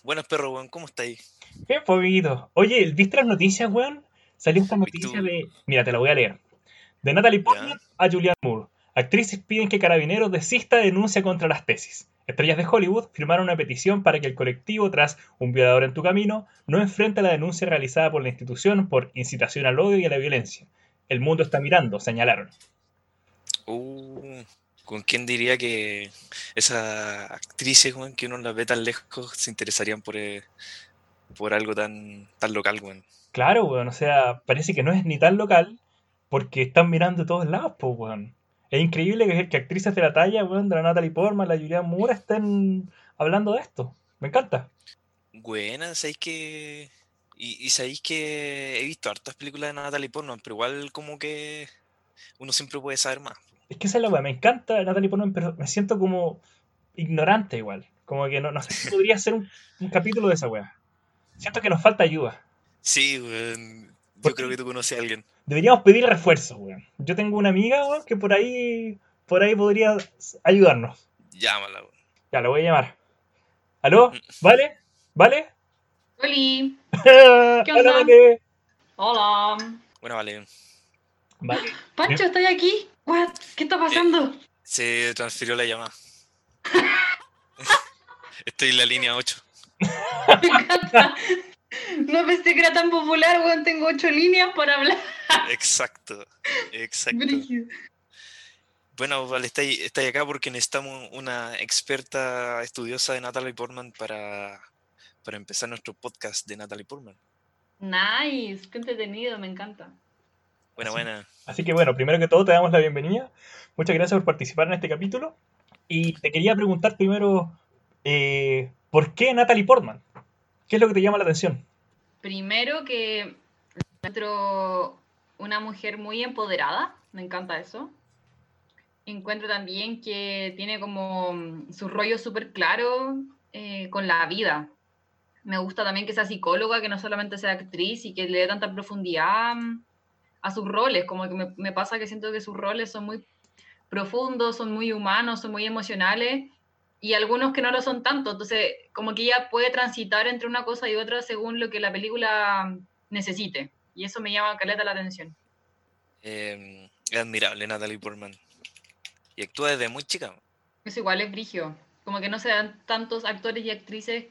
Buenas perro, weón, ¿cómo estáis? Qué poquito. Oye, ¿viste las noticias, weón? Salió esta ¿Y noticia tú? de. Mira, te la voy a leer. De Natalie Portman ¿Ya? a Julianne Moore. Actrices piden que Carabineros desista de denuncia contra las tesis. Estrellas de Hollywood firmaron una petición para que el colectivo, tras Un violador en tu camino, no enfrente la denuncia realizada por la institución por incitación al odio y a la violencia. El mundo está mirando, señalaron. Uh, ¿Con quién diría que esas actrices, weón, que uno las ve tan lejos, se interesarían por algo tan local, weón? Claro, weón, o sea, parece que no es ni tan local porque están mirando de todos lados, pues, weón. Es increíble que actrices de la talla, weón, de la Natalie Portman, la Julianne Moore, estén hablando de esto. Me encanta. Buena, ¿sabéis que...? Y sabéis que he visto hartas películas de Natalie Portman, pero igual como que uno siempre puede saber más. Es que esa es la weá, me encanta Natalie Portman, pero me siento como ignorante igual. Como que no sé si podría ser un capítulo de esa weá. Siento que nos falta ayuda. Sí, weón, yo creo Porque que tú conoces a alguien. deberíamos pedir refuerzos, weón. Yo tengo una amiga, weón, que por ahí podría ayudarnos. Llámala, weón. Ya, la voy a llamar. ¿Aló? ¿Vale? ¿Vale? Oli, ¿qué Hola, onda? vale. Hola. Bueno, vale. Vale. Pancho, ¿estás aquí? What? ¿Qué está Eh, pasando? Se transfirió la llamada. Estoy en la línea 8. Me encanta. No pensé que era tan popular, weón. Tengo 8 líneas para hablar. Exacto, exacto. Brígido. Bueno, vale, estáis acá porque necesitamos una experta estudiosa de Natalie Portman para empezar nuestro podcast de Natalie Portman. Nice, qué entretenido, me encanta. Buena, Así, buena. así que bueno, primero que todo te damos la bienvenida. Muchas gracias por participar en este capítulo. Y te quería preguntar primero, ¿por qué Natalie Portman? ¿Qué es lo que te llama la atención? Primero que encuentro una mujer muy empoderada, me encanta eso. Encuentro también que tiene como su rollo súper claro con la vida. Me gusta también que sea psicóloga, que no solamente sea actriz y que le dé tanta profundidad a sus roles. Como que me pasa que siento que sus roles son muy profundos, son muy humanos, son muy emocionales y algunos que no lo son tanto. Entonces, como que ella puede transitar entre una cosa y otra según lo que la película necesite. Y eso me llama caleta la atención. Es admirable Natalie Portman. Y actúa desde muy chica. Eso igual es brigio. Como que no se dan tantos actores y actrices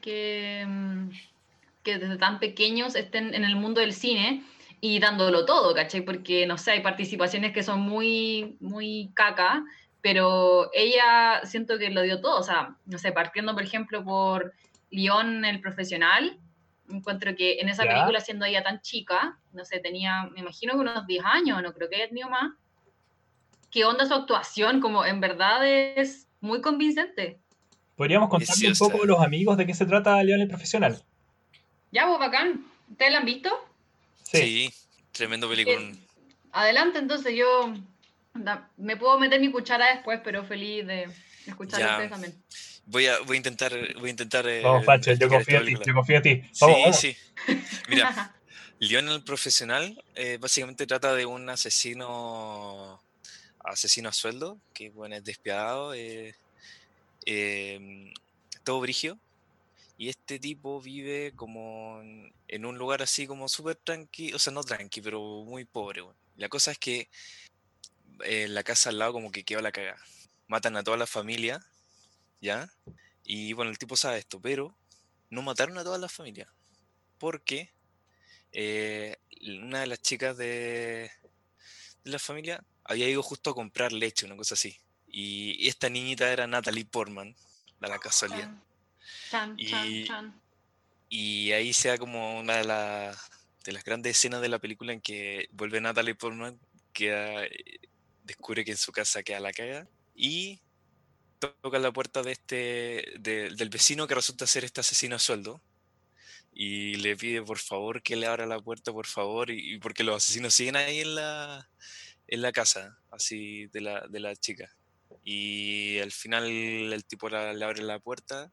que desde tan pequeños estén en el mundo del cine y dándolo todo, ¿cachai? Porque, no sé, hay participaciones que son muy, muy caca, pero ella siento que lo dio todo, o sea, no sé, partiendo, por ejemplo, por León el profesional, encuentro que en esa ¿Ya? película, siendo ella tan chica, no sé, tenía, me imagino que unos 10 años, no creo que haya tenido más, ¿qué onda su actuación? Como en verdad es muy convincente. ¿Podríamos contarle un poco a Preciosa. los amigos de qué se trata León el Profesional? Ya, vos, bacán. ¿Ustedes la han visto? Sí. Sí, tremendo película. Que adelante, entonces yo me puedo meter mi cuchara después, pero feliz de escucharlo a Ya, ustedes también. voy a intentar Vamos, Pancho, yo explicar esta confío en ti, película. yo confío en ti. Vamos, Sí, vamos. sí. Mira, Leon el profesional básicamente trata de un asesino a sueldo, que bueno, es despiadado, eh, todo brigio, y este tipo vive como en un lugar así como súper tranqui, o sea, no tranqui, pero muy pobre, weón. La cosa es que la casa al lado como que quedó la cagada. Matan a toda la familia, ¿ya? Y bueno, el tipo sabe esto, pero no mataron a toda la familia, porque eh, una de las chicas de la familia había ido justo a comprar leche, una cosa así. Y esta niñita era Natalie Portman, da la casualidad. Chan, chan, chan, Y, chan. y ahí sea como una de las grandes escenas de la película en que vuelve Natalie Portman, que descubre que en su casa queda la caga y toca la puerta del vecino que resulta ser este asesino a sueldo y le pide por favor que le abra la puerta, por favor, y porque los asesinos siguen ahí en la casa, así de la chica. Y al final el tipo le abre la puerta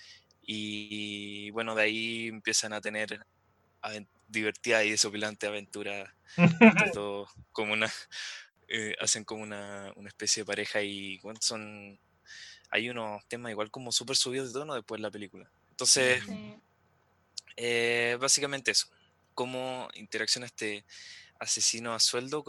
y bueno, de ahí empiezan a tener divertidas y desopilantes aventuras estos dos, hacen como una especie de pareja y bueno, hay unos temas igual como súper subidos de tono después de la película. Entonces, Sí. Básicamente eso. Cómo interacciona este asesino a sueldo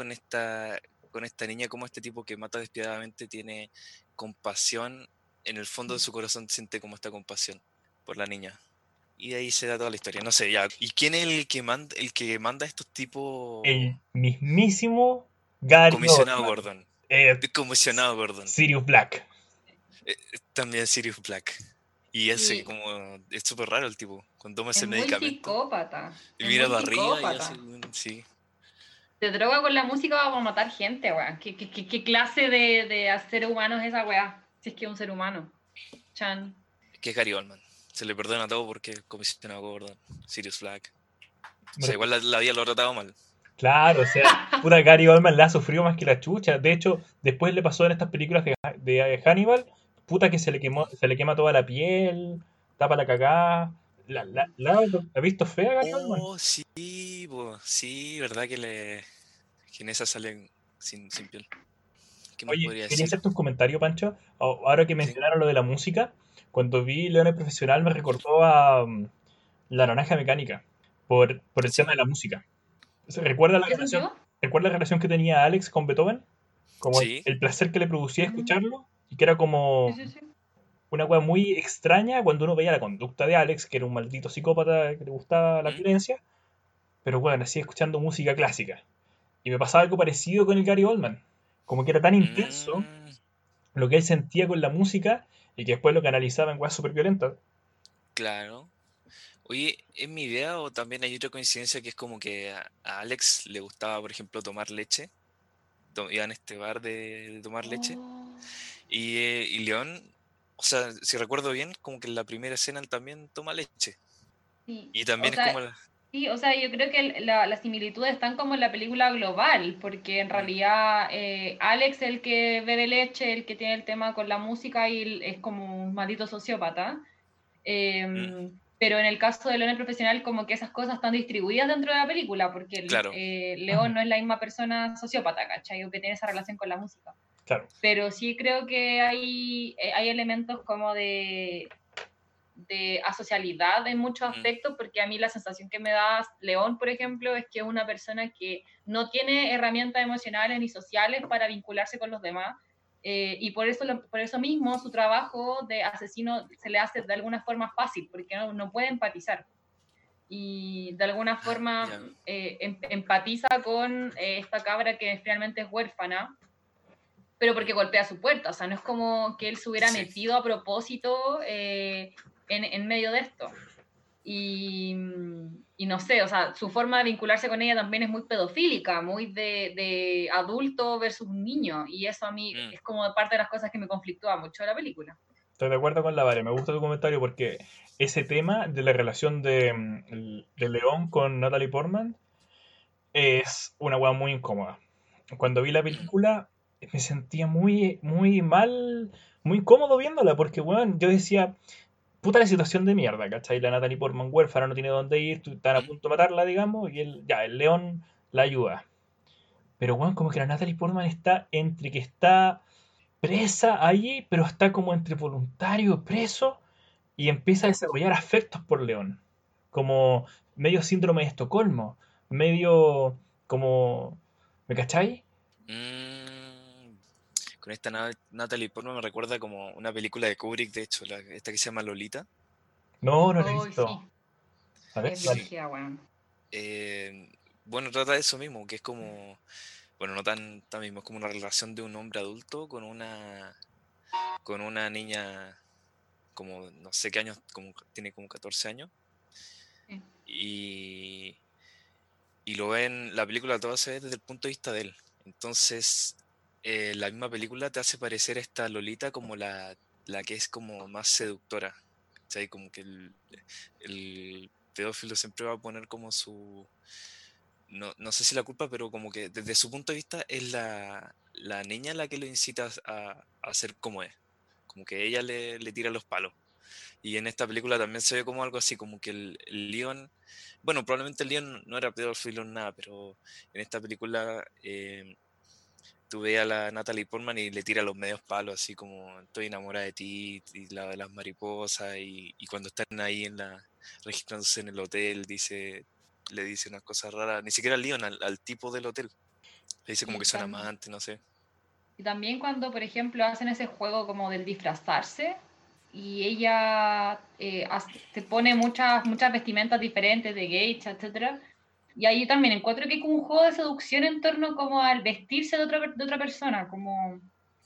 con esta niña, cómo este tipo que mata despiadadamente tiene compasión. En el fondo de su corazón siente como esta compasión por la niña. Y de ahí se da toda la historia. No sé, ya. ¿Y quién es el que manda a estos tipos? El mismísimo Gary Comisionado Oldman, Gordon. eh, Comisionado Gordon. Sirius Black. Eh, También Sirius Black. Y ese Sí, como es súper raro el tipo. Cuando toma es ese muy medicamento psicópata. y Es mira muy para arriba y hace psicópata. sí. Se droga con la música para matar gente, weón. ¿Qué clase de ser humano es esa weá? Si es que es un ser humano. Chan. Es que es Gary Oldman. Se le perdona todo porque es comisionado Gordon. Sirius Black. O sea, Bueno, igual la vida lo ha tratado mal. claro, o sea, puta Gary Oldman la ha sufrido más que la chucha. De hecho, después le pasó en estas películas de Hannibal, puta que se le quema toda la piel, tapa la cagada. ¿Ha visto fea Gary Oldman? Oh, sí, sí, verdad que en esa salen sin piel. ¿Qué más Oye, podría quería decir? hacerte un comentario, Pancho. Ahora que Sí. mencionaron lo de la música, cuando vi Leones Profesional me recordó a La Naranja Mecánica por el tema de ¿Sí? la música. ¿Recuerda ¿En la qué relación, sentido? recuerda la relación que tenía Alex con Beethoven? Como Sí. el placer que le producía Mm, escucharlo y que era sí, como sí, sí. una cosa muy extraña cuando uno veía la conducta de Alex, que era un maldito psicópata que le gustaba la ¿Mm? violencia, pero bueno, así escuchando música clásica. Y me pasaba algo parecido con el Gary Oldman. Como que era tan intenso Mm, lo que él sentía con la música y que después lo canalizaba en cosas súper violentas. claro. Oye, ¿es mi idea o también hay otra coincidencia que es como que a Alex le gustaba, por ejemplo, tomar leche? Iban a este bar de tomar leche. Oh, Y León, o sea, si recuerdo bien, como que en la primera escena él también toma leche. sí. Y O también es sea, como sí, o sea, yo creo que las similitudes están como en la película global, porque en Mm, realidad Alex, el que bebe leche, el que tiene el tema con la música y es como un maldito sociópata. mm, Pero en el caso de León el Profesional, como que esas cosas están distribuidas dentro de la película, porque claro. León no es la misma persona sociópata, ¿cachai? O que tiene esa relación con la música. Claro. Pero sí creo que hay elementos como de asocialidad en muchos Mm, aspectos, porque a mí la sensación que me da León, por ejemplo, es que es una persona que no tiene herramientas emocionales ni sociales para vincularse con los demás, y por eso mismo su trabajo de asesino se le hace de alguna forma fácil, porque no puede empatizar. Y de alguna forma ya. empatiza con esta cabra que finalmente es huérfana, pero Mm, porque golpea su puerta, o sea, no es como que él se hubiera sí. metido a propósito en medio de esto. Y, y, no sé, o sea, su forma de vincularse con ella también es muy pedofílica, muy de adulto versus un niño, y eso a mí Mm, es como parte de las cosas que me conflictúa mucho de la película. Estoy de acuerdo con la Vale, me gusta tu comentario porque ese tema de la relación de León con Natalie Portman es una weá muy incómoda. Cuando vi la mm, película me sentía muy mal, muy incómodo viéndola porque, weón, yo decía, puta la situación de mierda, ¿cachai? La Natalie Portman huérfana no tiene dónde ir, están a mm, punto de matarla, digamos, y el León la ayuda. Pero, weón, como que la Natalie Portman está entre que está presa allí, pero está como entre voluntario, preso, y empieza a ya. desarrollar afectos por León. Como medio síndrome de Estocolmo, medio como... ¿Me cachai? Mm, con esta Natalie Portman me recuerda como una película de Kubrick, de hecho, esta que se llama Lolita. No, no la he Hoy visto. sí, A ver, es Sí. brígida, weón. Eh, bueno, trata de eso mismo, que es como, bueno, no tan mismo, es como una relación de un hombre adulto con una niña como no sé qué años, como tiene como 14 años, Sí. y, y lo ven, la película toda se ve desde el punto de vista de él. Entonces, la misma película te hace parecer a esta Lolita como la que es como más seductora. ¿Cachai? Como que el pedófilo siempre va a poner como no sé si la culpa, pero como que desde su punto de vista es la niña la que lo incita a ser como es. Como que ella le tira los palos. Y en esta película también se ve como algo así, como que el Leon, bueno, probablemente el Leon no era pedófilo ni nada, pero en esta película tú ves a la Natalie Portman y le tira los medios palos, así como estoy enamorada de ti, y la de las mariposas, y cuando están ahí registrándose en el hotel, le dice unas cosas raras, ni siquiera al Leon, al tipo del hotel. Le dice como que Y, son amantes, no sé. y también cuando, por ejemplo, hacen ese juego como del disfrazarse y ella te pone muchas vestimentas diferentes de geisha, etcétera. Y ahí también encuentro que hay como un juego de seducción en torno como al vestirse de otra persona, como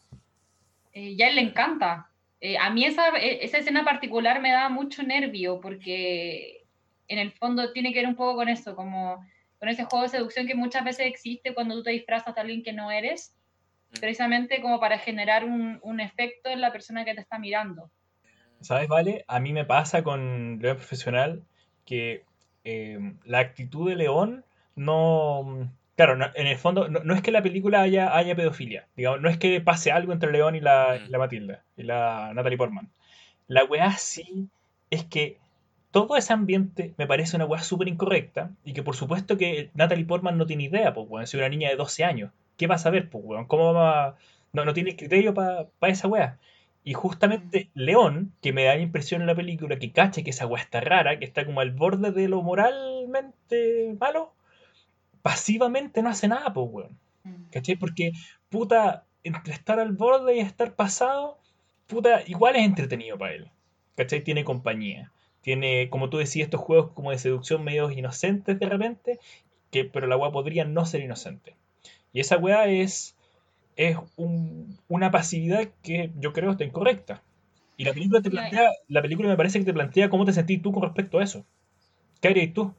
ya a él le encanta. A mí esa escena particular me da mucho nervio porque en el fondo tiene que ver un poco con eso, como con ese juego de seducción que muchas veces existe cuando tú te disfrazas de alguien que no eres, precisamente como para generar un efecto en la persona que te está mirando. ¿Sabes, Vale? A mí me pasa con León Profesional que la actitud de León no... Claro, en el fondo no es que la película haya pedofilia, digamos, no es que pase algo entre León y la Matilda, y la Natalie Portman. La weá sí es que todo ese ambiente me parece una weá súper incorrecta y que por supuesto que Natalie Portman no tiene idea, pues weón, es una niña de 12 años. ¿Qué va a saber, pues weón? ¿Cómo va a... No tiene criterio para esa weá. Y justamente León, que me da la impresión en la película que cacha que esa weá está rara, que está como al borde de lo moralmente malo, pasivamente no hace nada, pues weón. ¿Cachai? Porque, puta, entre estar al borde y estar pasado, puta, igual es entretenido para él. ¿Cachai? Tiene compañía. Tiene, como tú decías, estos juegos como de seducción medios inocentes de repente, pero la weá podría no ser inocente. Y esa weá es una pasividad que yo creo está incorrecta. Y Sí, la película me parece que te plantea cómo te sentís tú con respecto a eso. ¿Qué harías tú?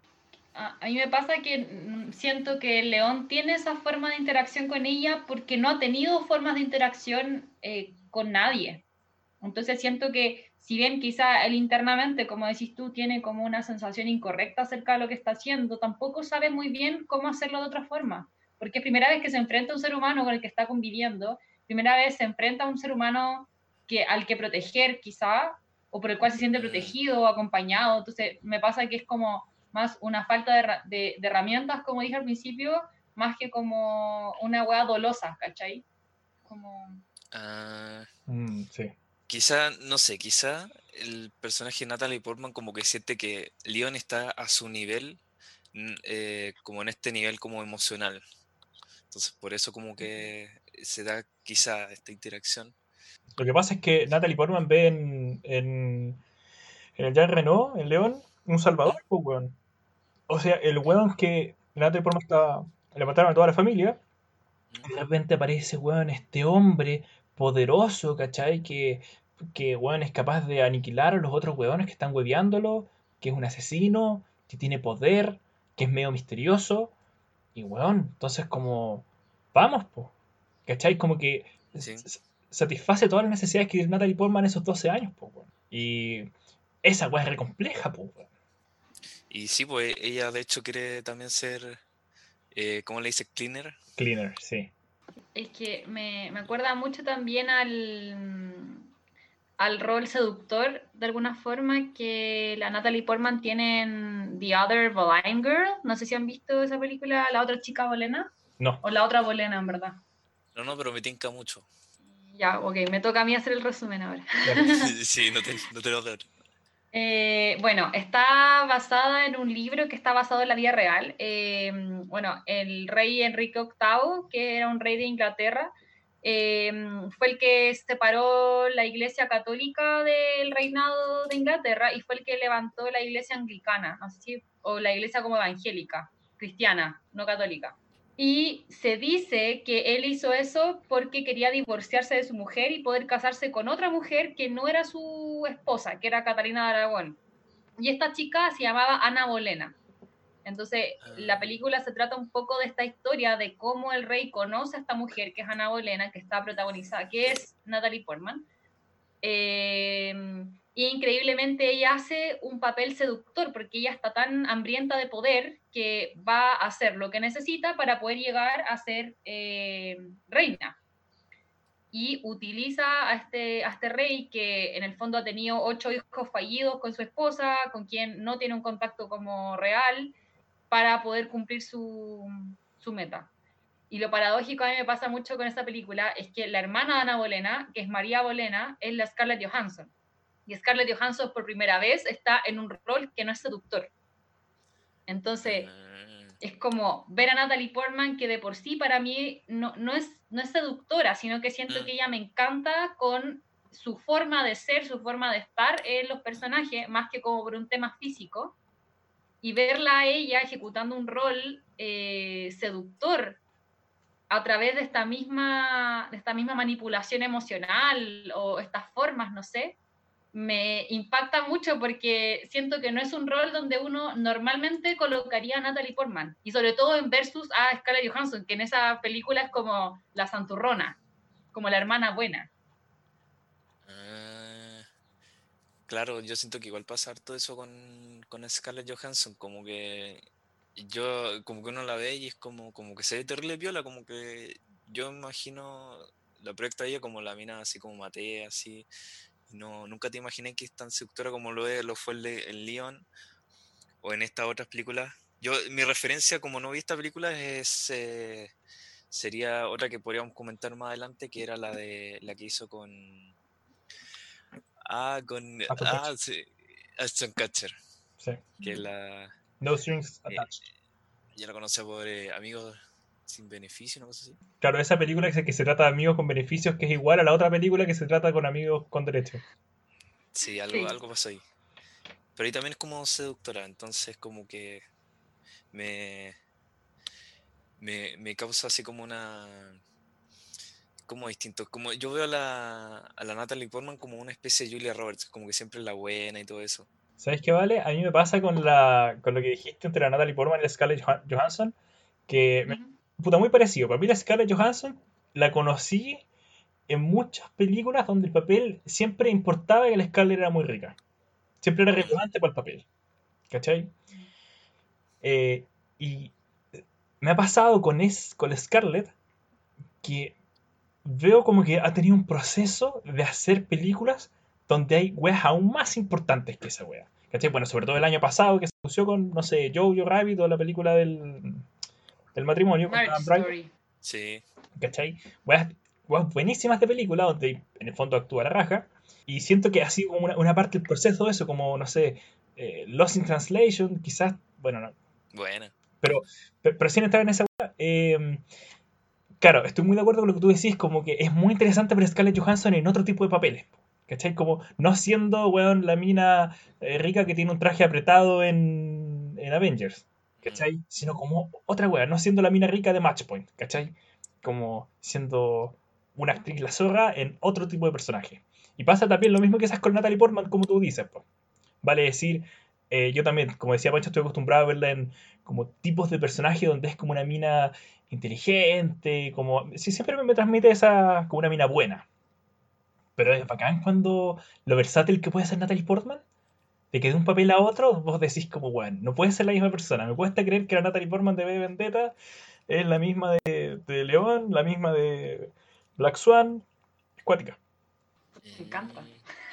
a mí me pasa que siento que el león tiene esa forma de interacción con ella porque no ha tenido formas de interacción con nadie. Entonces siento que si bien quizá él internamente, como decís tú, tiene como una sensación incorrecta acerca de lo que está haciendo, tampoco sabe muy bien cómo hacerlo de otra forma. Porque es primera vez que se enfrenta a un ser humano con el que está conviviendo, primera vez se enfrenta a un ser humano al que proteger quizá, o por el cual se siente Mm, protegido o acompañado. Entonces me pasa que es como más una falta de herramientas, como dije al principio, más que como una hueá dolosa, ¿cachai? Como... ah, Sí. quizá, no sé, quizá el personaje de Natalie Portman como que siente que Leon está a su nivel, como en este nivel como emocional. Entonces por eso como que se da quizá esta interacción. Lo que pasa es que Natalie Portman ve en el Jean Reno, en León, un salvador, ¿Mm? pues, weón. O sea, el weón que Natalie Portman le mataron a toda la familia, ¿Mm? de repente aparece, weón, este hombre poderoso, ¿cachai? Que weón, es capaz de aniquilar a los otros weones que están hueveándolo, que es un asesino, que tiene poder, que es medio misterioso. Y weón, entonces como, vamos, pues. ¿Cachai? Como que Sí. satisface todas las necesidades que tiene Natalie Portman en esos 12 años, pues, weón. Y esa weá es re compleja, pues, weón. Y sí, pues ella de hecho quiere también ser, ¿cómo le dice? Cleaner. Cleaner, sí. Es que me acuerda mucho también al rol seductor, de alguna forma, que la Natalie Portman tiene en The Other Boleyn Girl. No sé si han visto esa película, La otra chica bolena, No, o La otra bolena, en verdad. No, no, pero me tinca mucho. Ya, ok, me toca a mí hacer el resumen ahora. dale. Sí, no te lo doy. Bueno, está basada en un libro que está basado en la vida real. Bueno, el rey Enrique VIII, que era un rey de Inglaterra, eh, fue el que separó la iglesia católica del reinado de Inglaterra y fue el que levantó la iglesia anglicana, no sé si, o la iglesia como evangélica, cristiana, no católica. Y se dice que él hizo eso porque quería divorciarse de su mujer y poder casarse con otra mujer que no era su esposa, que era Catalina de Aragón. Y esta chica se llamaba Ana Bolena. Entonces, la Ah, película se trata un poco de esta historia de cómo el rey conoce a esta mujer, que es Ana Bolena, que está protagonizada, que es Natalie Portman, eh, y increíblemente ella hace un papel seductor porque ella está tan hambrienta de poder que va a hacer lo que necesita para poder llegar a ser reina. Y utiliza a este rey que en el fondo ha tenido 8 hijos fallidos con su esposa, con quien no tiene un contacto como real, para poder cumplir su meta. Y lo paradójico a mí me pasa mucho con esta película es que la hermana de Ana Bolena, que es María Bolena, es la Scarlett Johansson. Y Scarlett Johansson por primera vez está en un rol que no es seductor. Entonces, es como ver a Natalie Portman, que de por sí para mí no es seductora, sino que siento que ella me encanta con su forma de ser, su forma de estar en los personajes, más que como por un tema físico. Y verla a ella ejecutando un rol seductor a través de esta misma manipulación emocional o estas formas, no sé, me impacta mucho porque siento que no es un rol donde uno normalmente colocaría a Natalie Portman, y sobre todo en versus a Scarlett Johansson, que en esa película es como la santurrona, como la hermana buena. Claro, yo siento que igual pasa harto eso con Scarlett Johansson, como que como que uno la ve y es como que se ve terrible piola, como que yo me imagino la proyecto a ella como la mina así como Matea, así, y nunca te imaginé que es tan seductora como lo fue el Leon, o en estas otras películas. Mi referencia, como no vi esta película, sería otra que podríamos comentar más adelante, que era la que hizo con Ashton Kutcher. sí, Ashton Kutcher, Sí. que la No Strings eh, Attached. ya la conocía por Amigos sin Beneficio, una cosa así. Claro, esa película que se trata de amigos con beneficios, que es igual a la otra película que se trata con amigos con derechos. Sí, Sí. algo pasó ahí. Pero ahí también es como seductora, entonces como que me, me causa así como como distinto. Como yo veo a la Natalie Portman como una especie de Julia Roberts, como que siempre es la buena y todo eso. ¿Sabes qué, Vale? A mí me pasa con lo que dijiste entre la Natalie Portman y la Scarlett Johansson, que Uh-huh. puta, muy parecido. Para mí la Scarlett Johansson la conocí en muchas películas donde el papel siempre importaba que la Scarlett era muy rica. Siempre era relevante para el papel. ¿Cachai? Eh, y me ha pasado con Scarlett que veo como que ha tenido un proceso de hacer películas donde hay weas aún más importantes que esa wea. ¿Cachai? Bueno, sobre todo el año pasado que se anunció con, no sé, Jojo Rabbit o la película del matrimonio con Marriage Adam Driver. Story. Sí. ¿Cachai? Weas buenísimas de película donde en el fondo actúa la raja. Y siento que ha sido como una parte del proceso de eso, como, no sé, Lost in Translation, quizás, bueno, no, Buena. pero, pero sin entrar en esa wea, claro, estoy muy de acuerdo con lo que tú decís, como que es muy interesante ver a Scarlett Johansson en otro tipo de papeles. ¿Cachai? Como no siendo, weón, la mina rica que tiene un traje apretado en Avengers. ¿Cachai? Sino como otra weón, no siendo la mina rica de Matchpoint. ¿Cachai? Como siendo una actriz la zorra en otro tipo de personaje. Y pasa también lo mismo que esas con Natalie Portman, como tú dices, po. Vale decir, yo también, como decía Pancho, estoy acostumbrado a verla en como tipos de personaje donde es como una mina inteligente, como... Sí, siempre me transmite esa como una mina buena. Pero es bacán cuando lo versátil que puede ser Natalie Portman, de que de un papel a otro vos decís como, bueno, no puede ser la misma persona. Me cuesta creer que la Natalie Portman de V de Vendetta es la misma de León, la misma de Black Swan, es cuática. Me encanta.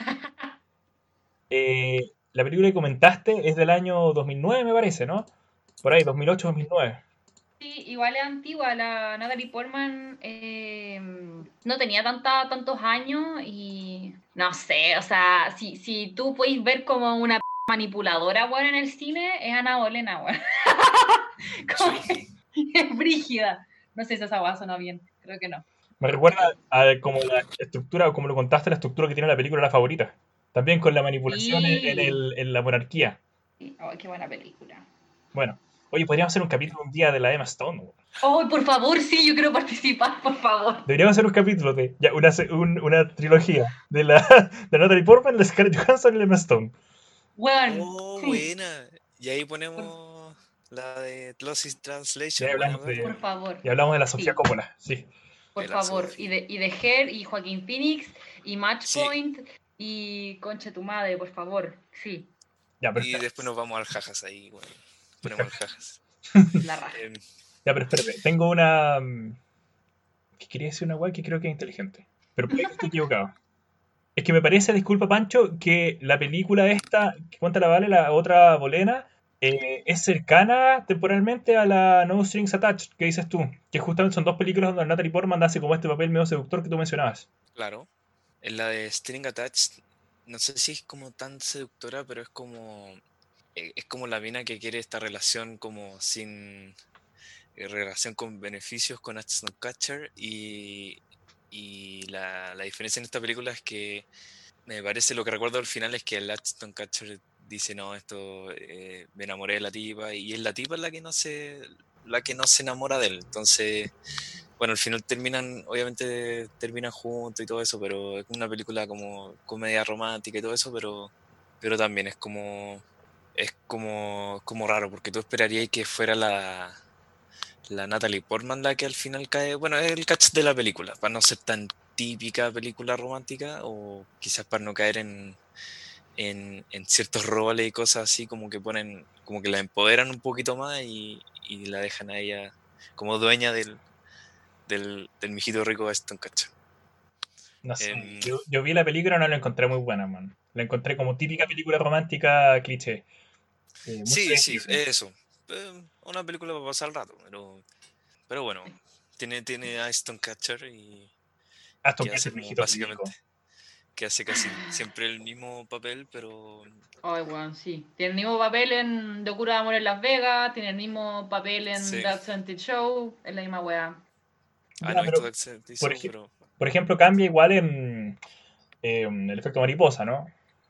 La película que comentaste es del año 2009, me parece, ¿no? Por ahí, 2008-2009. Sí, igual es antigua, la Natalie Portman no tenía tantos años y no sé, o sea, si tú puedes ver como una manipuladora, bueno, en el cine, es Ana Bolena, bueno. Como que es brígida. No sé si esa guasa suena bien, creo que no. Me recuerda a como la estructura, como lo contaste, la estructura que tiene la película La Favorita. También con la manipulación Sí, en la monarquía. oh, qué buena película. Bueno, oye, podríamos hacer un capítulo un día de la Emma Stone, weón. Oh, por favor, sí, yo quiero participar, por favor. Deberíamos hacer un capítulo de ya, una trilogía de de Natalie Portman, la Scarlett Johansson y la Emma Stone. Bueno, Oh, sí, buena. Y ahí por, ponemos la de Lost in Y ahí Translation, buena, hablamos buena. por favor, y hablamos de la Sofía sí. Coppola, sí. Por La favor. Y Sophie. de Her y Joaquín Phoenix y Sí, Matchpoint y Concha tu madre, por favor. Sí, Ya, pero y espérate. después nos vamos al jajas ahí, bueno. Ponemos el jajas. la raja. Em, Ya, pero espérate. Tengo una. Que quería decir una weá que creo que es inteligente. Pero puede que esté equivocado. Es que me parece, disculpa Pancho, que la película esta, que cuenta la Vale, la otra Bolena, Es cercana temporalmente a la No Strings Attached, que dices tú, que justamente son dos películas donde Natalie Portman hace como este papel medio seductor que tú mencionabas. Claro. En la de String Attached, no sé si es como tan seductora, pero es como la mina que quiere esta relación como sin relación con beneficios con Ashton Kutcher y la diferencia en esta película es que me parece lo que recuerdo al final es que el Ashton Kutcher dice no, esto me enamoré de la tipa y es la tipa la que no se enamora de él. Entonces, bueno, al final obviamente terminan juntos y todo eso, pero es una película como comedia romántica y todo eso, pero también es como raro, porque tú esperarías que fuera la Natalie Portman la que al final cae. Bueno, es el catch de la película, para no ser tan típica película romántica, o quizás para no caer en ciertos roles y cosas así, como que la empoderan un poquito más y la dejan a ella como dueña del mijito rico de Aston Kutcher. No sé, Em, yo vi la película y no la encontré muy buena, man. La encontré como típica película romántica cliché. Muy sí, sí, predecible. eso. Una película para pasar el rato, pero bueno, tiene a Aston Kutcher y Aston que hace Kutcher, como viejito básicamente, rico. que hace casi siempre el mismo papel, pero Ay, bueno, sí. Tiene el mismo papel en Locura de Amor en Las Vegas, tiene el mismo papel en sí. That 70 Show, es la misma wea. Ya, No he visto pero Dark Side por, Show, ej- pero por ejemplo, cambia igual en el efecto mariposa, ¿no?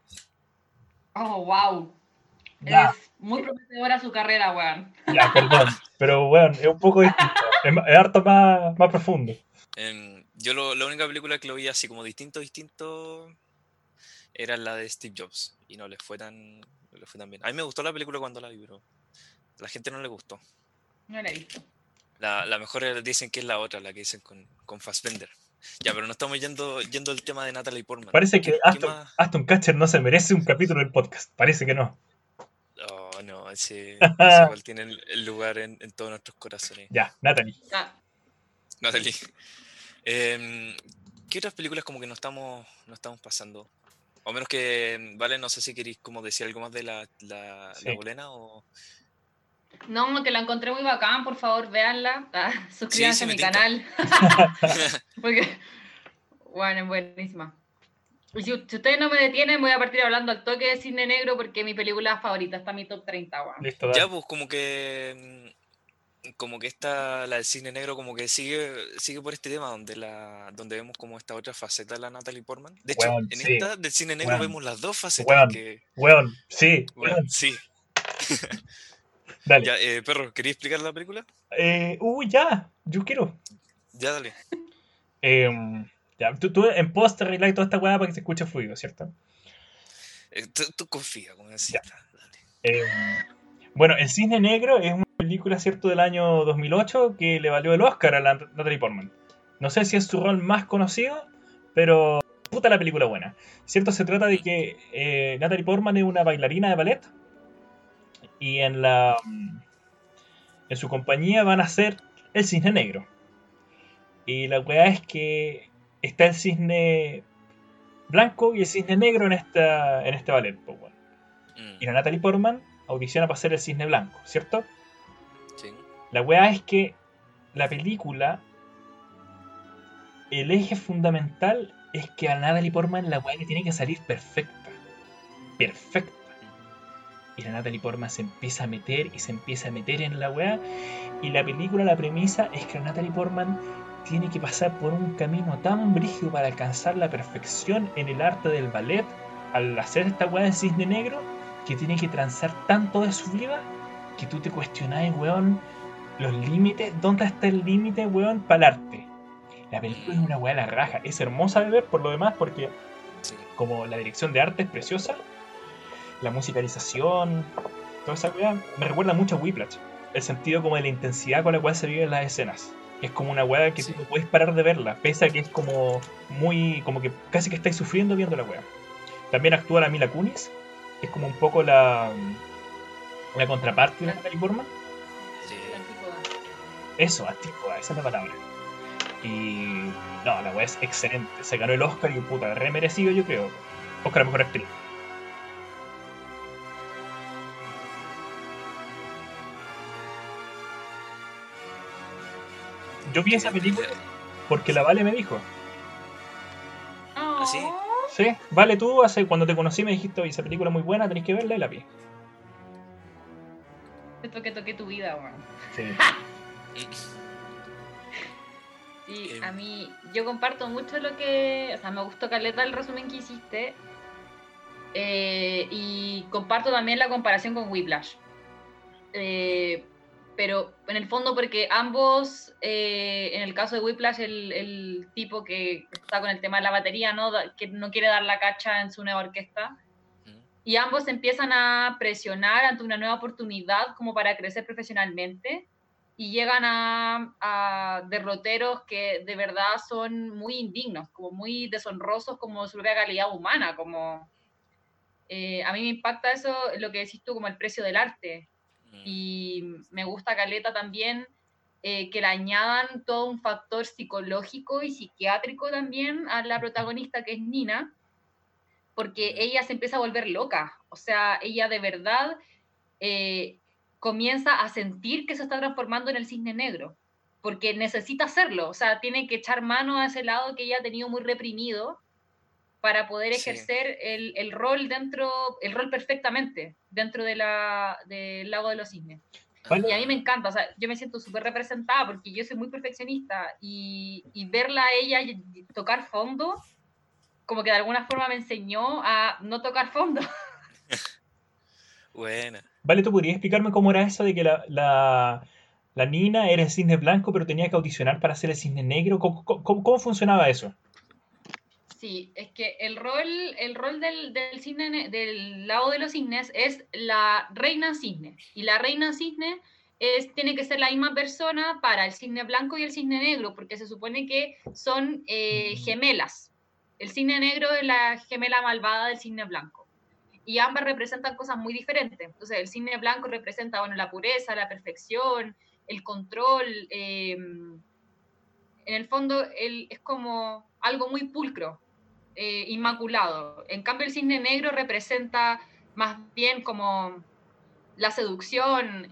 Oh, wow. Ya, Es muy prometedora su carrera, weón. ya, perdón. Pero bueno, es un poco distinto. Es harto más profundo. yo la única película que lo vi así como distinto era la de Steve Jobs y no le fue tan bien. A mí me gustó la película cuando la vi, pero a la gente no le gustó. No la he visto. La mejor dicen que es la otra, la que dicen con Fassbender. Ya, pero no estamos yendo al tema de Natalie Portman. Parece que ¿Qué más? Aston Kutcher no se merece un capítulo del podcast. Parece que no. Oh, no, ese igual tiene el lugar en todos nuestros corazones. Ya, Natalie. Ah, Natalie. Em, ¿Qué otras películas como que no estamos pasando? O menos que, vale, no sé si queréis como decir algo más de la Sí. bolena o... no, que la encontré muy bacán, por favor, véanla. Sí, Suscríbanse sí, a me mi tinca. canal. Porque, bueno, es buenísima. Y si ustedes no me detienen, voy a partir hablando al toque de cine negro porque mi película favorita está en mi top 30, weón. Listo, Ya, dale. pues como que la del cine negro, como que sigue por este tema donde vemos como esta otra faceta de la Natalie Portman. De hecho, Weón, en sí. esta del cine negro Weón, vemos las dos facetas weón, weón, sí, bueno, weón. sí. Dale. Ya, perro, ¿quería explicar la película? Ya, yo quiero. Ya, dale. Ya, tú en post arreglas toda esta weá para que se escuche fluido, ¿cierto? Tú confía, como Ya. decía. Dale. Bueno, El Cisne Negro es una película, ¿cierto?, del año 2008 que le valió el Oscar a la Natalie Portman. No sé si es su rol más conocido, pero puta la película buena. ¿Cierto? Se trata de Mm, que Natalie Portman es una bailarina de ballet y en su compañía van a ser el Cisne Negro. Y la weá es que está el cisne blanco y el cisne negro en este ballet, pues, bueno. mm, Y la Natalie Portman audiciona para ser el cisne blanco, ¿cierto? sí. La weá es que la película, el eje fundamental es que a Natalie Portman la weá le tiene que salir perfecta. Perfecta. Ujú. Y la Natalie Portman se empieza a meter y se empieza a meter en la weá. Y la película, la premisa es que la Natalie Portman tiene que pasar por un camino tan brígido para alcanzar la perfección en el arte del ballet al hacer esta weá de cisne negro, que tiene que transar tanto de su vida que tú te cuestionás, weón, los límites, ¿dónde está el límite, weón, para el arte? La película es Mm, una weá de la raja, es hermosa de ver por lo demás porque sí. como la dirección de arte es preciosa, la musicalización, toda esa weá, me recuerda mucho a Whiplash. El sentido como de la intensidad con la cual se viven las escenas. Es como una weá que tú Sí. no puedes parar de verla, pese a que es como muy, como que casi que estáis sufriendo viendo la weá. También actúa la Mila Kunis, que es como un poco la contraparte de la La, Natalie Portman. Sí. la antípoda. Eso, antípoda, esa es la palabra. Y no, la weá es excelente. Se ganó el Oscar y puta, re merecido yo creo. Oscar a mejor actriz. Yo vi esa película porque la Vale me dijo. ¿Ah, sí? Oh, Sí, Vale, tú cuando te conocí me dijiste, oye, esa película es muy buena, tenés que verla y la vi. esto que toqué tu vida, weón. Sí. Sí, Em, a mí, yo comparto mucho lo que, o sea, me gustó caleta el resumen que hiciste, y comparto también la comparación con Whiplash. Eh, pero en el fondo porque ambos, en el caso de Whiplash, el tipo que está con el tema de la batería, ¿no? Que no quiere dar la cacha en su nueva orquesta, mm, y ambos empiezan a presionar ante una nueva oportunidad como para crecer profesionalmente y llegan a derroteros que de verdad son muy indignos, como muy deshonrosos como su propia calidad humana, como a mí me impacta eso, lo que decís tú, como el precio del arte. mm, Y me gusta Caleta también que le añadan todo un factor psicológico y psiquiátrico también a la protagonista que es Nina, porque mm, ella se empieza a volver loca, o sea, ella de verdad eh, comienza a sentir que se está transformando en el cisne negro, porque necesita hacerlo, o sea, tiene que echar mano a ese lado que ella ha tenido muy reprimido para poder sí. ejercer el rol dentro, el rol perfectamente dentro del lago de los cisnes. Y a mí me Ah, encanta, o sea, yo me siento súper representada porque yo soy muy perfeccionista y verla a ella tocar fondo, como que de alguna forma me enseñó a no tocar fondo. buena. Vale, ¿tú podrías explicarme cómo era eso de que la Nina era el cisne blanco, pero tenía que audicionar para ser el cisne negro? ¿Cómo funcionaba eso? Sí, es que el rol del cisne, del lago de los cisnes es la reina cisne. Y la reina cisne tiene que ser la misma persona para el cisne blanco y el cisne negro, porque se supone que son gemelas. El cisne negro es la gemela malvada del cisne blanco. Y ambas representan cosas muy diferentes. Entonces, el cisne blanco representa, bueno, la pureza, la perfección, el control. En el fondo, es como algo muy pulcro, inmaculado. En cambio, el cisne negro representa más bien como la seducción,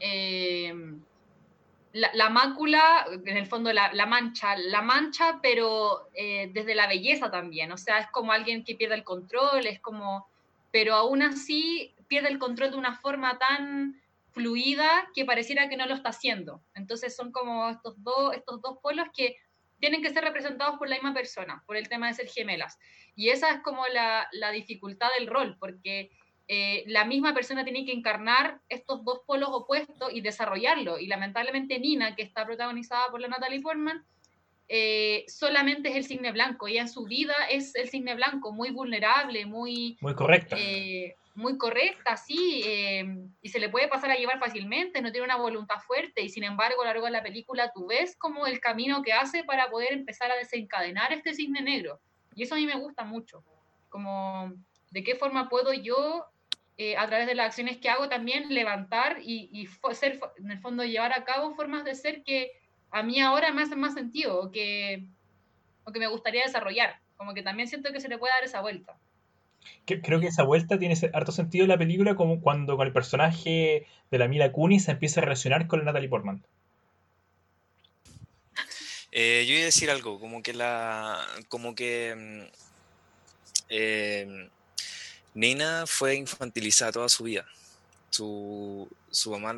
la mácula, en el fondo la mancha, pero desde la belleza también. O sea, es como alguien que pierde el control, es como, pero aún así pierde el control de una forma tan fluida que pareciera que no lo está haciendo. Entonces son como estos dos polos que tienen que ser representados por la misma persona, por el tema de ser gemelas. Y esa es como la dificultad del rol, porque la misma persona tiene que encarnar estos dos polos opuestos y desarrollarlo. Y lamentablemente Nina, que está protagonizada por la Natalie Portman, solamente es el cisne blanco. Ella en su vida es el cisne blanco, muy vulnerable, Muy correcta. mm, muy correcta, sí, y se le puede pasar a llevar fácilmente, no tiene una voluntad fuerte, y sin embargo a lo largo de la película tú ves como el camino que hace para poder empezar a desencadenar este cisne negro. Y eso a mí me gusta mucho, como de qué forma puedo yo, a través de las acciones que hago, también levantar y ser, en el fondo, llevar a cabo formas de ser que a mí ahora me hacen más sentido, o que me gustaría desarrollar, como que también siento que se le puede dar esa vuelta. Creo que esa vuelta tiene harto sentido en la película, como cuando con el personaje de la Mila Kunis se empieza a relacionar con la Natalie Portman. Yo iba a decir algo, como que Nina fue infantilizada toda su vida. Su mamá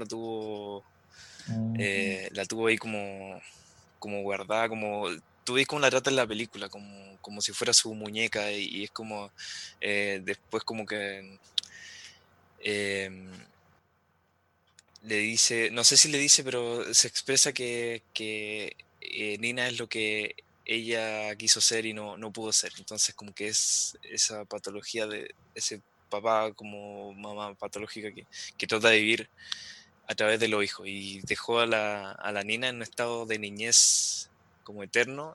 la tuvo ahí como guardada, tú ves cómo la trata en la película, como si fuera su muñeca, y es como, después como que em, le dice, no sé si le dice, pero se expresa que Nina es lo que ella quiso ser y no pudo ser. Entonces como que es esa patología de ese papá como mamá patológica que trata de vivir a través de los hijos, y dejó a la Nina en un estado de niñez como eterno,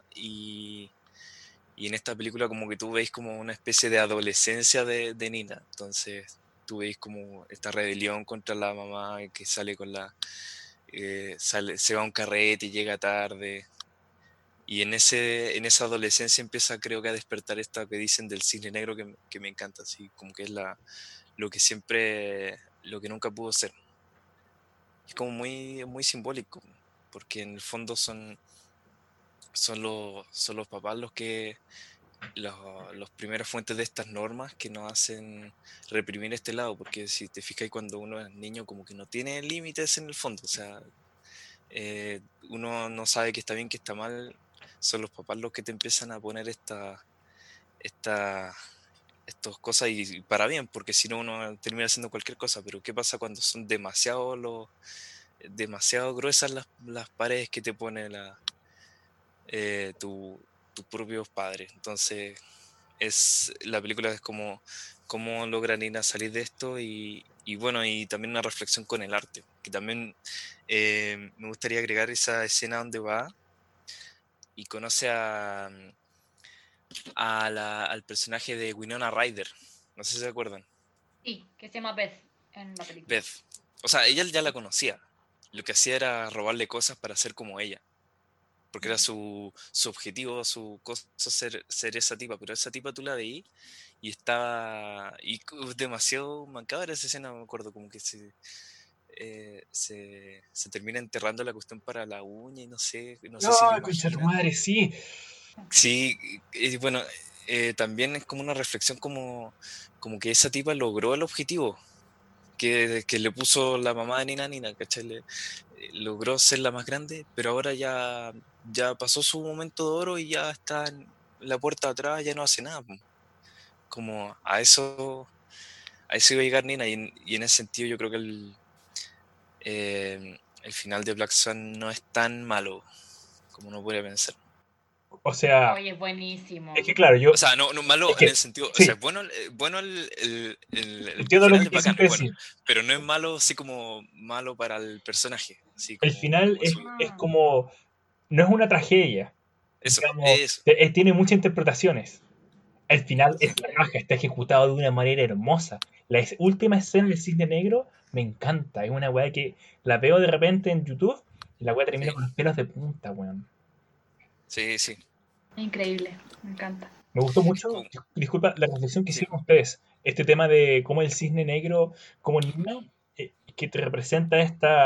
y en esta película como que tú veis como una especie de adolescencia de Nina. Entonces tú veis como esta rebelión contra la mamá que sale se va a un carrete y llega tarde. Y en esa adolescencia empieza, creo que, a despertar esta que dicen del cine negro, que me encanta, así como que es lo que nunca pudo ser. Es como muy, muy simbólico, porque en el fondo son, son los papás los, los primeras fuentes de estas normas que nos hacen reprimir este lado, porque si te fijas cuando uno es niño como que no tiene límites en el fondo, o sea, uno no sabe qué está bien, qué está mal, son los papás los que te empiezan a poner esta, estas cosas y para bien, porque si no uno termina haciendo cualquier cosa, pero ¿qué pasa cuando son demasiado gruesas las paredes que te pone tus propios padres? Entonces la película es como cómo logra Nina salir de esto y bueno, y también una reflexión con el arte, que también me gustaría agregar esa escena donde va y conoce al personaje de Winona Ryder, no sé si se acuerdan, Sí, que se llama Beth en la película. Beth. O sea, ella ya la conocía, lo que hacía era robarle cosas para ser como ella, porque era su objetivo, su cosa ser esa tipa, pero esa tipa tú la veí y estaba demasiado macabra esa escena, me acuerdo, como que se termina enterrando la cuestión para la uña y no sé si lo ¡Ay, concha tu imaginan. madre! Sí. Sí, y bueno, también es como una reflexión como que esa tipa logró el objetivo que le puso la mamá de Nina, ¿cachai? Logró ser la más grande, pero ahora ya pasó su momento de oro y ya está en la puerta de atrás, ya no hace nada, po. Como a eso iba a llegar Nina, y en ese sentido yo creo que el final de Black Swan no es tan malo como uno podría pensar. O sea, Oye, es es buenísimo. que claro, O sea, no es malo en el que, sentido, o sea, sí, es bueno, bueno el entiendo lo final que es bacán, quisiste es bueno, decir. pero no es malo así como malo para el personaje, así El final como su... es Ah, como, no es una tragedia, digamos, Eso, tiene muchas interpretaciones. El final sí. es la raja, está ejecutado de una manera hermosa. La última escena del cisne negro me encanta, es una weá que la veo de repente en YouTube y la weá termina Sí, con los pelos de punta, weón. sí, sí. increíble, me encanta. Me gustó Es mucho, como, disculpa, la reflexión que sí. hicieron ustedes. Este tema de cómo el cisne negro, como niño, que te representa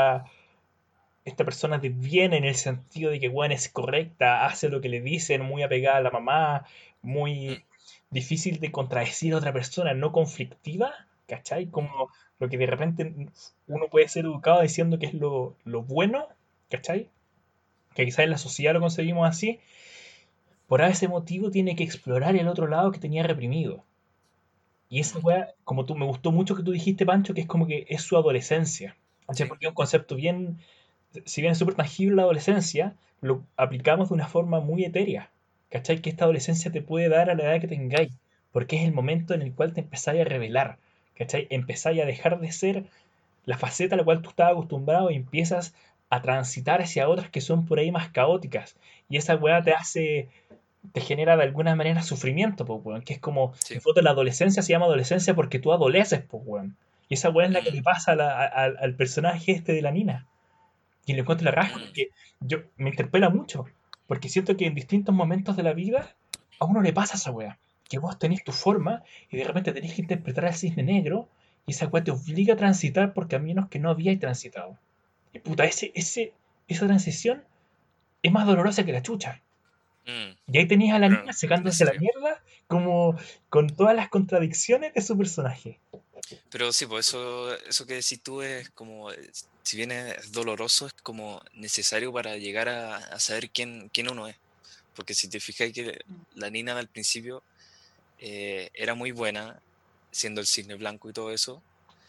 esta persona de bien en el sentido de que, bueno, es correcta, hace lo que le dicen, muy apegada a la mamá, Mm, muy difícil de contradecir a otra persona, no conflictiva, ¿cachai? mm, Como lo que de repente uno puede ser educado diciendo que es lo bueno, ¿cachai? Que quizás en la sociedad lo concebimos así, por ese motivo tiene que explorar el otro lado que tenía reprimido. Y esa mm, weá, como tú, me gustó mucho que tú dijiste, Pancho, que es como que es su adolescencia. ¿Cachai? sí. Porque es un concepto bien, si bien es súper tangible la adolescencia, lo aplicamos de una forma muy etérea. ¿Cachai? Que esta adolescencia te puede dar a la edad que tengáis. Porque es el momento en el cual te empezáis a revelar. ¿Cachai? Empezáis a dejar de ser la faceta a la cual tú estabas acostumbrado y empiezas a transitar hacia otras que son por ahí más caóticas. Y esa weá Mm, te genera de alguna manera sufrimiento, pues, weón. Que es como, en sí. fondo, la adolescencia se llama adolescencia porque tú adoleces, pues, weón. Y esa weá es la que Mm, le pasa al personaje este de la Nina. Y le encuentro la raja mm, porque me interpela mucho. Porque siento que en distintos momentos de la vida a uno le pasa esa weá. Que vos tenés tu forma y de repente tenés que interpretar al cisne negro y esa weá te obliga a transitar por caminos que no habíais transitado. Y puta, esa transición es más dolorosa que la chucha. mm, Y ahí tenías a la pero niña no, es secándose la necesario. mierda, como con todas las contradicciones de su personaje. Pero sí, pues eso que decís tú es como, si bien es doloroso, es como necesario para llegar a saber quién uno es. Porque si te fijas que la Nina al principio era muy buena, siendo el cisne blanco y todo eso,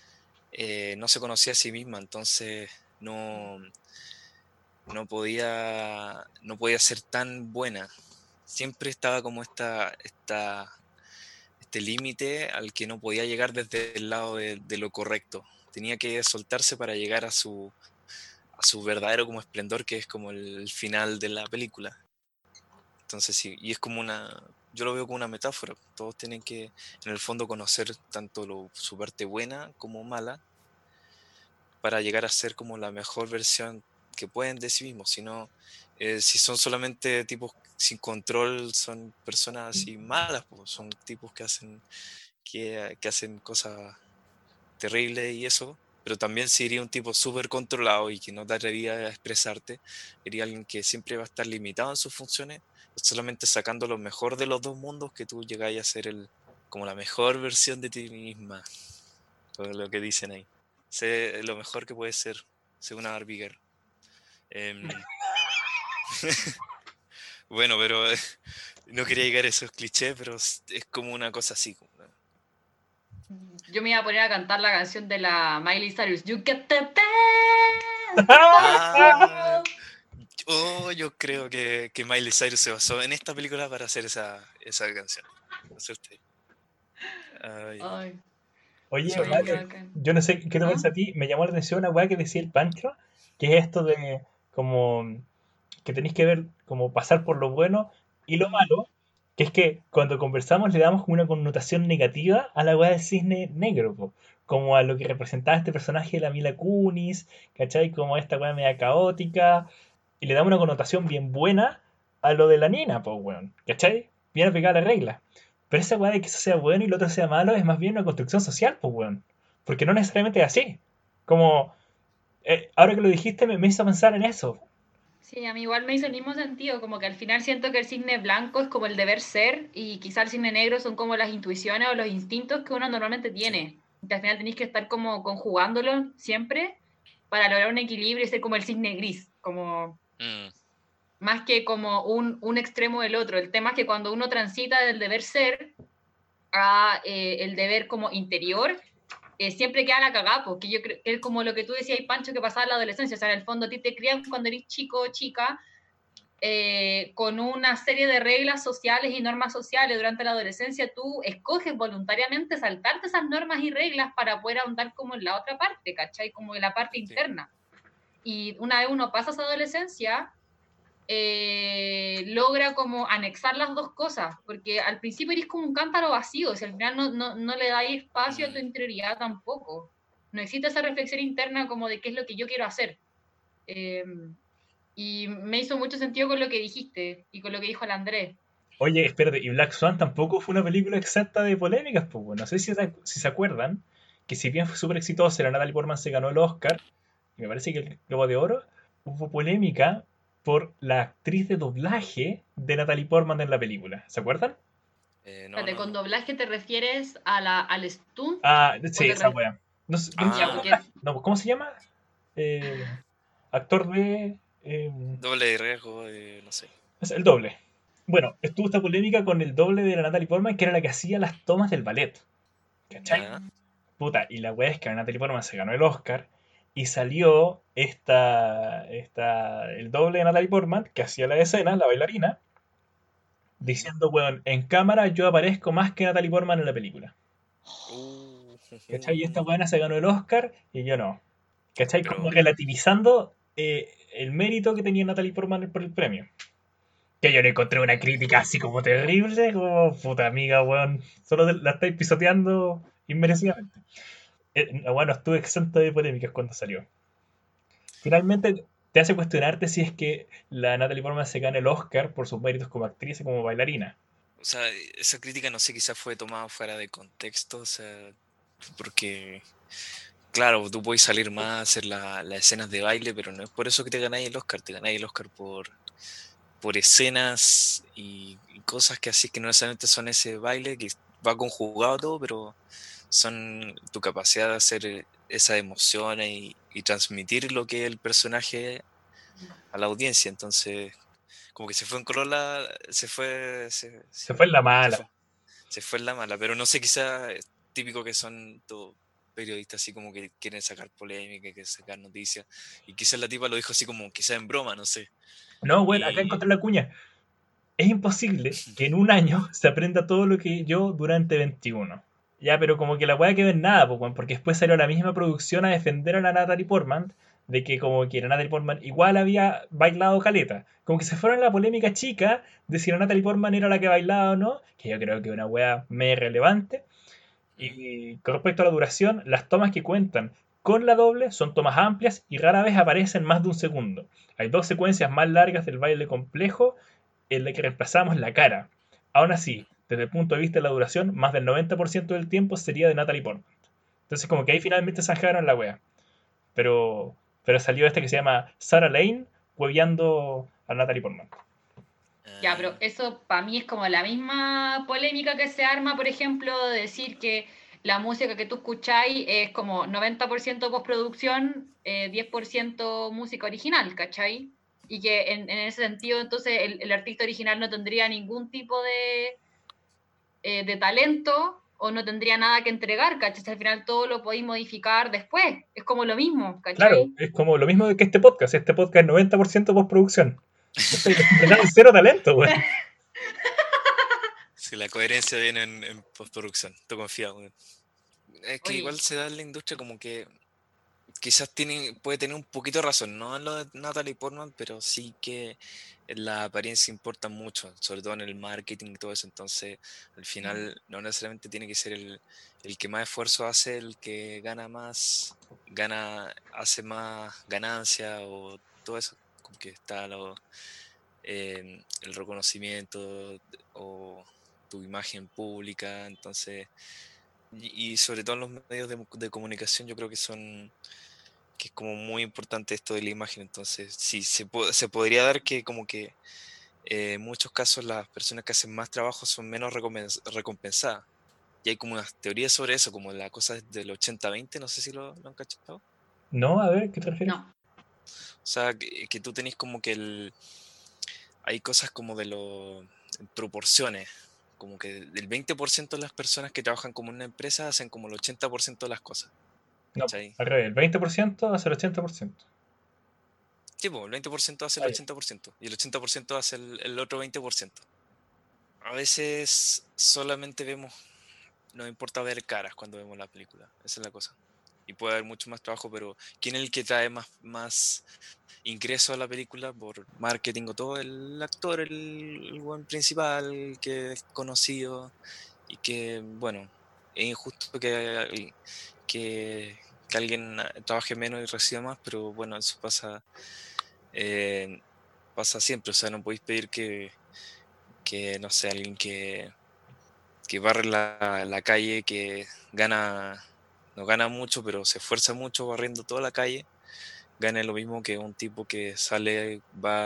no se conocía a sí misma, entonces no, no podía ser tan buena. Siempre estaba como este límite al que no podía llegar desde el lado de lo correcto. Tenía que soltarse para llegar a su verdadero como esplendor, que es como el final de la película. Entonces sí, y es como yo lo veo como una metáfora. Todos tienen que, en el fondo, conocer tanto su parte buena como mala para llegar a ser como la mejor versión que pueden de sí mismos. Si no, si son solamente tipos sin control, son personas así malas, pues, son tipos que hacen cosas terribles y eso, pero también si eres un tipo súper controlado y que no te atrevías a expresarte, eres alguien que siempre va a estar limitado en sus funciones, solamente sacando lo mejor de los dos mundos, que tú llegáis a ser como la mejor versión de ti misma, todo lo que dicen ahí. Sé lo mejor que puedes ser, según una Barbie Girl. Em, bueno, pero no quería llegar a esos clichés, pero es como una cosa así. Yo me iba a poner a cantar la canción de la Miley Cyrus. You get the Ah, yo creo que Miley Cyrus se basó en esta película para hacer esa canción. ¿No es cierto? Ay, Ay, Oye, soy ay, qué vale, bacán. yo no sé qué te ¿Ah? parece a ti, me llamó la atención una weá que decía el Pancho, que es esto de como que tenéis que ver, como pasar por lo bueno y lo malo, que es que cuando conversamos le damos como una connotación negativa a la weá del cisne negro, po, como a lo que representaba este personaje de la Mila Kunis, ¿cachai? Como esta weá media caótica, y le damos una connotación bien buena a lo de la nena, pues weón, ¿cachai? Bien aplicada a la regla. Pero esa weá de que eso sea bueno y lo otro sea malo es más bien una construcción social, pues weón. Porque no necesariamente es así. Como, ahora que lo dijiste me hizo pensar en eso. Sí, a mí igual me hizo el mismo sentido, como que al final siento que el cisne blanco es como el deber ser y quizá el cisne negro son como las intuiciones o los instintos que uno normalmente sí. tiene. Que al final tenéis que estar como conjugándolo siempre para lograr un equilibrio y ser como el cisne gris, como Mm, más que como un extremo del otro. El tema es que cuando uno transita del deber ser a el deber como interior, siempre queda la cagada, porque yo creo que es como lo que tú decías, Pancho, que pasaba en la adolescencia, o sea, en el fondo a ti te crían cuando eres chico o chica, con una serie de reglas sociales y normas sociales durante la adolescencia, tú escoges voluntariamente saltarte esas normas y reglas para poder ahondar como en la otra parte, ¿cachai? Como en la parte sí. interna. Y una vez uno pasa esa adolescencia, logra como anexar las dos cosas, porque al principio eres como un cántaro vacío, si al final no le dais espacio a tu Mm, interioridad tampoco. No existe esa reflexión interna como de qué es lo que yo quiero hacer. Eh, y me hizo mucho sentido con lo que dijiste y con lo que dijo el Andrés. Oye, espérate, y Black Swan tampoco fue una película exenta de polémicas, pues bueno, no sé si se acuerdan, que si bien fue súper exitosa, la Natalie Portman se ganó el Oscar, y me parece que el Globo de Oro, hubo polémica por la actriz de doblaje de Natalie Portman en la película. ¿Se acuerdan? no, Espérate, no, ¿con no. doblaje te refieres a al stunt Ah, o sí, esa wea. No, ya, Ah, porque no, ¿cómo se llama? Actor de... doble de riesgo, no sé. es el doble. Bueno, estuvo esta polémica con el doble de la Natalie Portman, que era la que hacía las tomas del ballet. ¿Cachai? Ya. Puta, y la weá es que Natalie Portman se ganó el Oscar y salió el doble de Natalie Portman, que hacía la escena, la bailarina, Ujú. diciendo, weón, en cámara yo aparezco más que Natalie Portman en la película. ¿Cachai? Y esta weona se ganó el Oscar y yo no. ¿Cachai? Como Pero, relativizando el mérito que tenía Natalie Portman por el premio. Que yo le encontré una crítica así como terrible, como puta amiga, weón. Solo la estáis pisoteando inmerecidamente. Bueno, estuve exento de polémicas cuando salió. Finalmente te hace cuestionarte si es que la Natalie Portman se gana el Oscar por sus méritos como actriz y como bailarina. o sea, esa crítica no sé, quizás fue tomada fuera de contexto, o sea, porque, claro, tú puedes salir más a hacer las escenas de baile, pero no es por eso que te ganáis el Oscar, te ganáis el Oscar por escenas y cosas que así que no necesariamente son ese baile, que va conjugado todo, pero son tu capacidad de hacer esas emociones y transmitir lo que es el personaje a la audiencia. Entonces, como que se fue en color Se fue en la se mala. fue, se fue en la mala, pero no sé, quizá es típico que son todos periodistas así como que quieren sacar polémica, que sacar noticias, y quizás la tipa lo dijo así como quizá en broma, no sé. No, bueno, acá Y encontré la cuña. Es imposible que en un año se aprenda todo lo que yo durante 21. Ya, pero como que la weá quedó en nada, pues, weón, porque después salió la misma producción a defender a la Natalie Portman, de que como que la Natalie Portman igual había bailado caleta. Como que se fueron a la polémica chica de si la Natalie Portman era la que bailaba o no, que yo creo que es una weá medio relevante. mm, Y con respecto a la duración, las tomas que cuentan con la doble son tomas amplias y rara vez aparecen más de un segundo. Hay dos secuencias más largas del baile complejo en la que reemplazamos la cara. Aún así, desde el punto de vista de la duración, más del 90% del tiempo sería de Natalie Portman. Entonces como que ahí finalmente zanjaron la wea. pero salió este que se llama Sarah Lane hueveando a Natalie Portman. Ya, pero eso para mí es como la misma polémica que se arma, por ejemplo, de decir que la música que tú escucháis es como 90% postproducción, 10% música original, ¿cachai? Y que en ese sentido, entonces, el artista original no tendría ningún tipo de talento o no tendría nada que entregar, ¿cachai? Al final todo lo podéis modificar después. Es como lo mismo, Claro, ¿cachai? es como lo mismo que este podcast. Este podcast es 90% postproducción. Le cero talento, weón. Si la coherencia viene en postproducción, tú confías, weón. Es que Oye, igual se da en la industria como que quizás puede tener un poquito de razón, no en lo de Natalie Portman, pero sí que la apariencia importa mucho, sobre todo en el marketing y todo eso. Entonces, al final, no necesariamente tiene que ser el que más esfuerzo hace, el que hace más ganancia o todo eso, como que está el reconocimiento o tu imagen pública. Entonces, y sobre todo en los medios de comunicación, yo creo que es como muy importante esto de la imagen. Entonces, sí, se podría dar que como que en muchos casos las personas que hacen más trabajo son menos recompensadas. Y hay como unas teorías sobre eso, como la cosa del 80-20, no sé si lo han cachado. No, a ver, ¿qué te refieres? no. O sea, que tú tenés como que hay cosas como en proporciones, como que del 20% de las personas que trabajan como en una empresa hacen como el 80% de las cosas, No, ¿cachai? al revés, el 20% hace el 80%. Sí, pues, el 20% hace el Ah, ya. 80% y el 80% hace el otro 20%. A veces solamente nos importa ver caras cuando vemos la película, esa es la cosa. Y puede haber mucho más trabajo, pero ¿quién es el que trae más ingreso a la película por marketing o todo? El actor, el buen principal, el que es conocido y que, bueno, es injusto que alguien trabaje menos y reciba más, pero bueno, eso eh, pasa siempre. O sea, no podéis pedir que no sé, alguien que barre la calle, que no gana mucho, pero se esfuerza mucho barriendo toda la calle, gane lo mismo que un tipo que sale,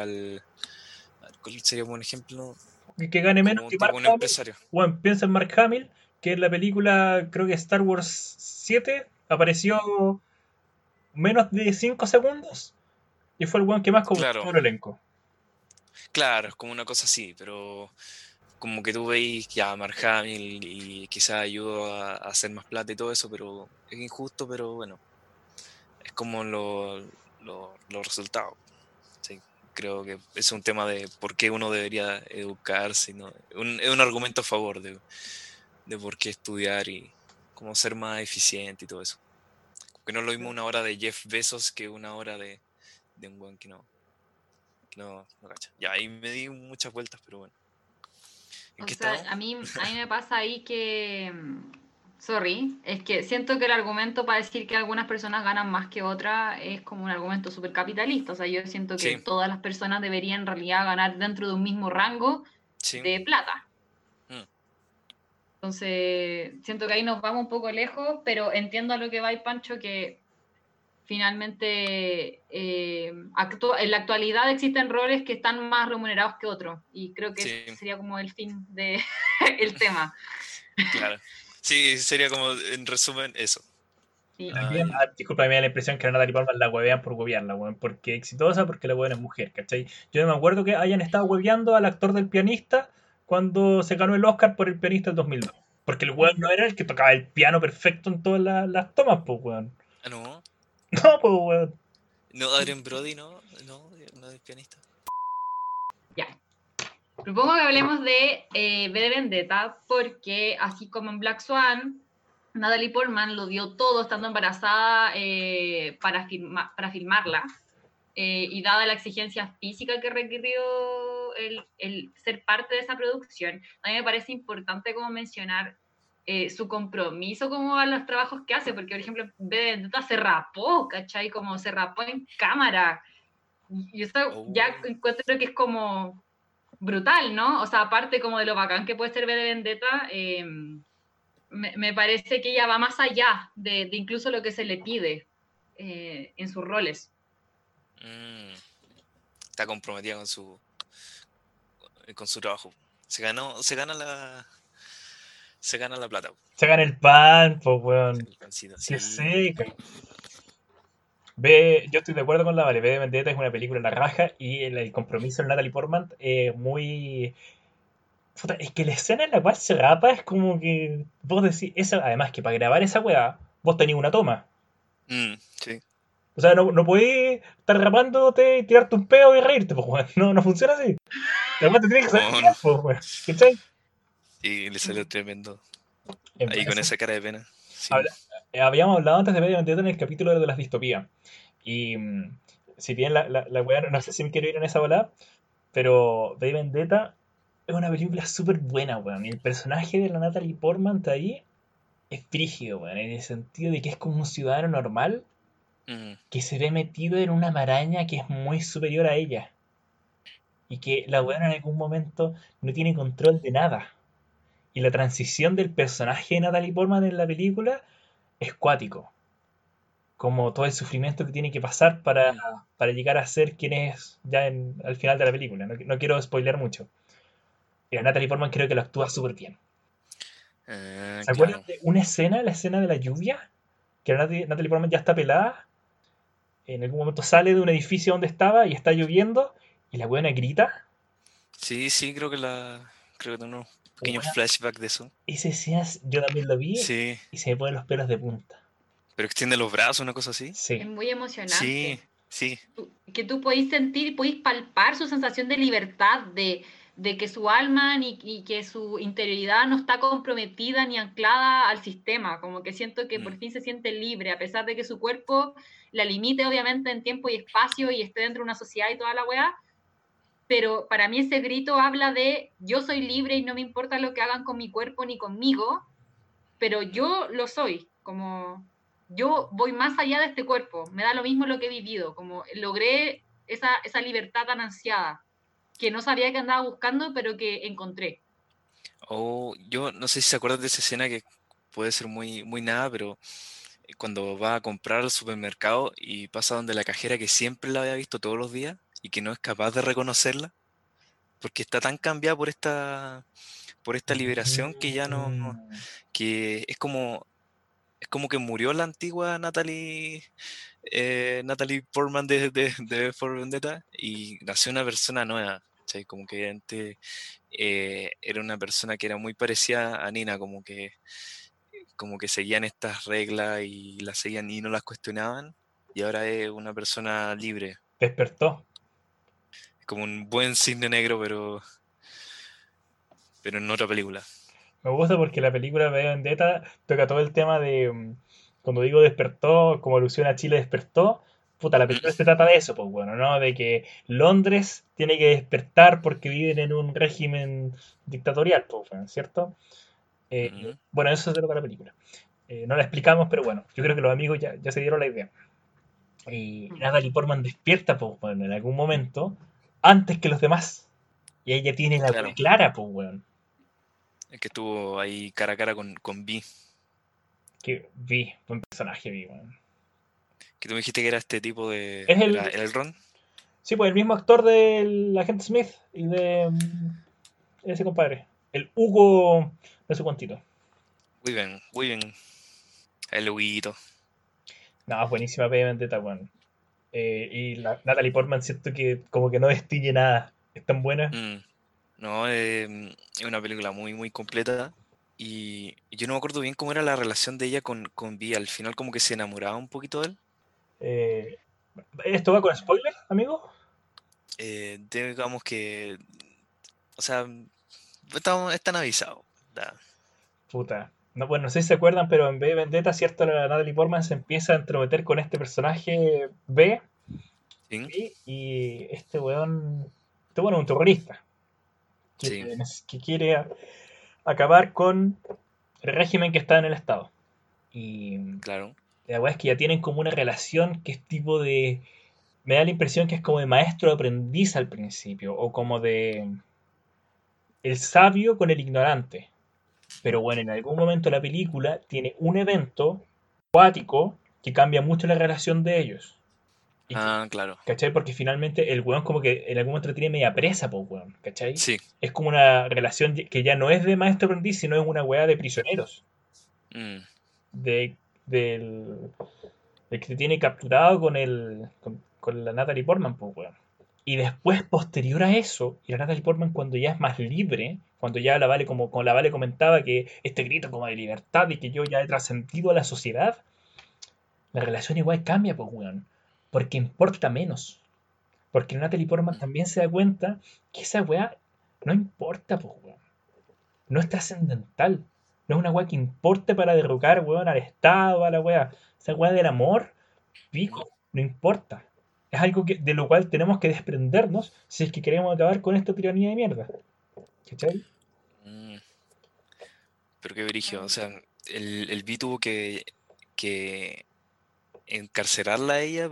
¿cuál sería un buen ejemplo? Y que gane menos Como un que Mark tipo, un Hamill. empresario. Bueno, piensa en Mark Hamill, que en la película, creo que Star Wars 7, Mm, apareció menos de 5 segundos y fue el weón que más cobró en todo claro, el elenco. claro, es como una cosa así, pero como que tú veis ya Mark Hamill y quizás ayudó a hacer más plata y todo eso, pero es injusto, pero bueno, es como los resultados. Sí, creo que es un tema de por qué uno debería educarse, ¿no? Es un argumento a favor de por qué estudiar y cómo ser más eficiente y todo eso. Que no es lo mismo una hora de Jeff Bezos que una hora de un weón que no cacha. Ya, ahí me di muchas vueltas, pero bueno. ¿En O qué sea, estamos? a mí me pasa ahí que, sorry, es que siento que el argumento para decir que algunas personas ganan más que otras es como un argumento súper capitalista. O sea, yo siento que Sí, todas las personas deberían en realidad ganar dentro de un mismo rango sí. de plata. Mm, Entonces, siento que ahí nos vamos un poco lejos, pero entiendo a lo que va y Pancho, que finalmente en la actualidad existen roles que están más remunerados que otros y creo que ese sí, sería como el fin del tema. claro. Sí, sería como, en resumen, eso. Sí. A mí, Ay, disculpa, me da la impresión que a Natalie Portman la huevean por huevearla, weón. Porque exitosa, porque la weón es mujer, ¿cachai? Yo no me acuerdo que hayan estado hueveando al actor del pianista cuando se ganó el Oscar por el pianista del 2002. Porque el weón no era el que tocaba el piano perfecto en todas las tomas, pues, weón. no, No, pues, weón. no, Adrien Brody, no es pianista. Ya. Propongo que hablemos de V de Vendetta porque así como en Black Swan, Natalie Portman lo dio todo estando embarazada para filmarla. Y dada la exigencia física que requirió el ser parte de esa producción, a mí me parece importante como mencionar su compromiso como a los trabajos que hace, porque por ejemplo, Vendetta se rapó, ¿cachai? Como se rapó en cámara. Y eso ya Oh, encuentro que es como brutal, ¿no? O sea, aparte como de lo bacán que puede ser V de Vendetta, me parece que ella va más allá de incluso lo que se le pide. en sus roles. Mm, Está comprometida con su trabajo. Se gana la plata. Se gana el pan, pues, weón. El pancito, Se sí. seca. Yo estoy de acuerdo con la Vale. V de Vendetta es una película en la raja y el compromiso de Natalie Portman es muy. Puta, es que la escena en la cual se rapa es como que vos decís, además que para grabar esa weá, vos tenías una toma. Sí. O sea, no podés estar rapándote y tirarte un pedo y reírte, pues weón. No funciona así. La weá te tiene que salir No, bien, no. pues weón. ¿Cachai? Sí, le salió tremendo. Es Ahí con buenísimo. esa cara de pena. Sí. Habla- Habíamos hablado antes de V de Vendetta en el capítulo de las distopías. Y si bien la weá, no sé si me quiero ir en esa bola, pero V de Vendetta es una película súper buena, weón. Y el personaje de la Natalie Portman está ahí es frígido, weón, en el sentido de que es como un ciudadano normal Mm, que se ve metido en una maraña que es muy superior a ella. Y que la weona en algún momento no tiene control de nada. Y la transición del personaje de Natalie Portman en la película es cuático. Como todo el sufrimiento que tiene que pasar mm. para llegar a ser quien es ya al final de la película. No quiero spoilear mucho. Y la Natalie Portman creo que lo actúa súper bien. ¿Se acuerdan Claro. de una escena, la escena de la lluvia? Que la Natalie Portman ya está pelada. En algún momento sale de un edificio donde estaba y está lloviendo. Y la weona grita. Sí, sí, creo que tengo unos pequeños Weona, flashbacks de eso. esa escena yo también lo vi Sí. y se me ponen los pelos de punta. Pero extiende los brazos, una cosa así. Es Sí. muy Sí, emocionante. sí. Que tú podéis sentir, podéis palpar su sensación de libertad, de que su alma y que su interioridad no está comprometida ni anclada al sistema, como que siento que por Mm, fin se siente libre, a pesar de que su cuerpo la limite obviamente en tiempo y espacio y esté dentro de una sociedad y toda la weá, pero para mí ese grito habla de yo soy libre y no me importa lo que hagan con mi cuerpo ni conmigo, pero yo lo soy, como yo voy más allá de este cuerpo, me da lo mismo lo que he vivido, como logré esa libertad tan ansiada, que no sabía que andaba buscando, pero que encontré. Oh, yo no sé si se acuerdan de esa escena que puede ser muy, muy nada, pero cuando va a comprar al supermercado y pasa donde la cajera que siempre la había visto todos los días y que no es capaz de reconocerla, porque está tan cambiada por esta liberación que ya no, Mm. que es como que murió la antigua Natalie Portman de V for Vendetta y nació una persona nueva. ¿Cachai? Como que antes era una persona que era muy parecida a Nina, como que seguían estas reglas y las seguían y no las cuestionaban, y ahora es una persona libre. Despertó. Es como un buen cisne negro, pero en otra película. Me gusta porque la película de Vendetta toca todo el tema de. Cuando digo despertó, como alusión a Chile despertó. Puta, la película se Mm, trata de eso, pues bueno, ¿no? De que Londres tiene que despertar porque viven en un régimen dictatorial, pues, bueno, ¿cierto? Bueno, eso se trata la película. No la explicamos, pero bueno, yo creo que los amigos ya se dieron la idea. Y Natalie Portman despierta, pues, bueno, en algún momento, antes que los demás. Y ella tiene la wea claro, clara, pues, weón. el que estuvo ahí cara a cara con Vi, Que vi, buen personaje vi, weón. que tú me dijiste que era este tipo de... Es ¿Era el, Elrond? sí, pues el mismo actor del agente Smith y de ese compadre. El Hugo, no sé cuántito. Muy bien, muy bien. El Huguito. No, es buenísima P. Vendetta, weón. Y la Natalie Portman siento que como que no destiñe nada. Es tan buena. Mm, no, es una película muy, muy completa. Y yo no me acuerdo bien cómo era la relación de ella con Vi. Al final como que se enamoraba un poquito de él. Eh, ¿Esto va con spoiler, amigo? Digamos que, o sea, están avisados. Da. Puta. No, bueno, no sé si se acuerdan, pero en B Vendetta, ¿cierto? La Natalie Portman se empieza a entrometer con este personaje ¿Sí? y este weón es un terrorista Sí, que quiere acabar con el régimen que está en el Estado. Y claro. la weá es que ya tienen como una relación que es tipo de. Me da la impresión que es como de maestro-aprendiz al principio, o como de el sabio con el ignorante. Pero bueno, en algún momento la película tiene un evento acuático que cambia mucho la relación de ellos. Y Ah, claro. ¿cachai? Porque finalmente el weón como que en algún momento tiene media presa, pues weón, ¿cachai? Sí. Es como una relación que ya no es de maestro aprendiz, sino es una weá de prisioneros. Mm, De, del, del que te tiene capturado con la Natalie Portman, pues weón. Y después, posterior a eso, y la Natalie Portman cuando ya es más libre, cuando ya la Vale, como la Vale comentaba, que este grito como de libertad y que yo ya he trascendido a la sociedad, la relación igual cambia, pues weón. Porque importa menos. Porque Natalie Portman mm, también se da cuenta que esa weá no importa, pues, weón. No es trascendental. No es una weá que importe para derrocar, weón, al Estado, a la weá. Esa weá del amor, mm, pico, no importa. Es algo de lo cual tenemos que desprendernos si es que queremos acabar con esta tiranía de mierda. ¿Cachai? mm. Pero qué brillo. O sea, el Vi tuvo que encarcelarla a ella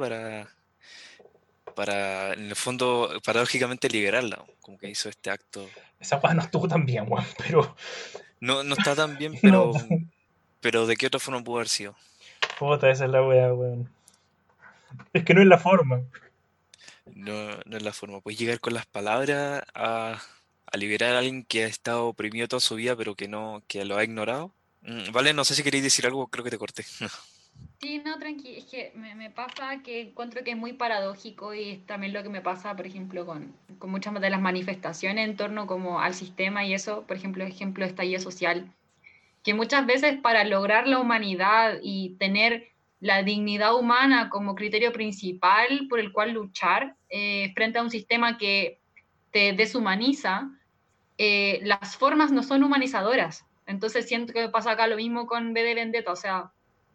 para, en el fondo, paradójicamente liberarla. Como que hizo este acto. Esa weá no estuvo tan bien, weón, pero No, no está tan bien, no. pero ¿de qué otra forma pudo haber sido? Puta, esa es la weá, weón. Es que no es la forma. No, no es la forma. Puedes llegar con las palabras a liberar a alguien que ha estado oprimido toda su vida, pero que no, que lo ha ignorado. Vale, no sé si queréis decir algo, creo que te corté. Sí, no, tranqui, es que me pasa que encuentro que es muy paradójico y es también lo que me pasa, por ejemplo, con muchas de las manifestaciones en torno como al sistema y eso, por ejemplo, estallido social, que muchas veces para lograr la humanidad y tener la dignidad humana como criterio principal por el cual luchar frente a un sistema que te deshumaniza, las formas no son humanizadoras. Entonces siento que pasa acá lo mismo con B de Vendetta, o sea,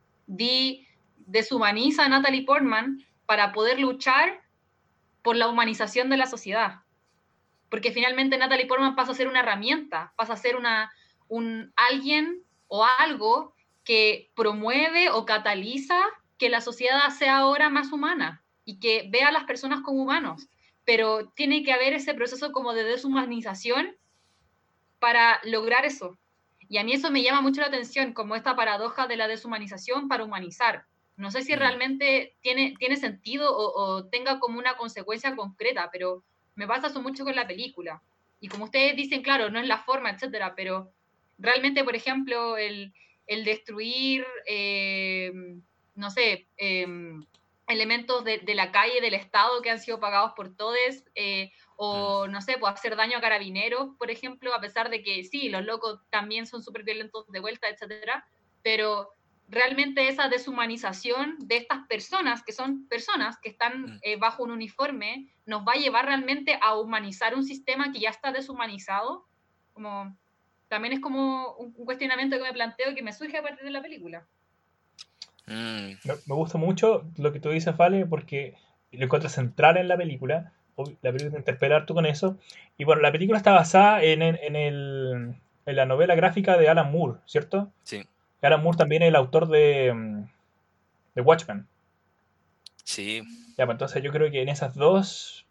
deshumaniza a Natalie Portman para poder luchar por la humanización de la sociedad. Porque finalmente Natalie Portman pasa a ser una herramienta, pasa a ser un alguien o algo que promueve o cataliza que la sociedad sea ahora más humana y que vea a las personas como humanos. Pero tiene que haber ese proceso como de deshumanización para lograr eso. Y a mí eso me llama mucho la atención, como esta paradoja de la deshumanización para humanizar. No sé si Mm, realmente tiene sentido o tenga como una consecuencia concreta, pero me pasa eso mucho con la película. Y como ustedes dicen, claro, no es la forma, etcétera, pero realmente, por ejemplo, el destruir, no sé, elementos de la calle, del Estado que han sido pagados por todos, mm, o no sé, pues hacer daño a carabineros, por ejemplo, a pesar de que sí, los locos también son súper violentos de vuelta, etcétera, pero realmente esa deshumanización de estas personas, que son personas que están mm. bajo un uniforme, nos va a llevar realmente a humanizar un sistema que ya está deshumanizado, como también es como un cuestionamiento que me planteo que me surge a partir de la película. Mm, Me gusta mucho lo que tú dices, Vale, porque lo encuentro central en la película. La película te interpela harto con eso. Y bueno, la película está basada en la novela gráfica de Alan Moore, ¿cierto? sí, Alan Moore también es el autor de Watchmen. sí. Ya, pues entonces yo creo que en esas dos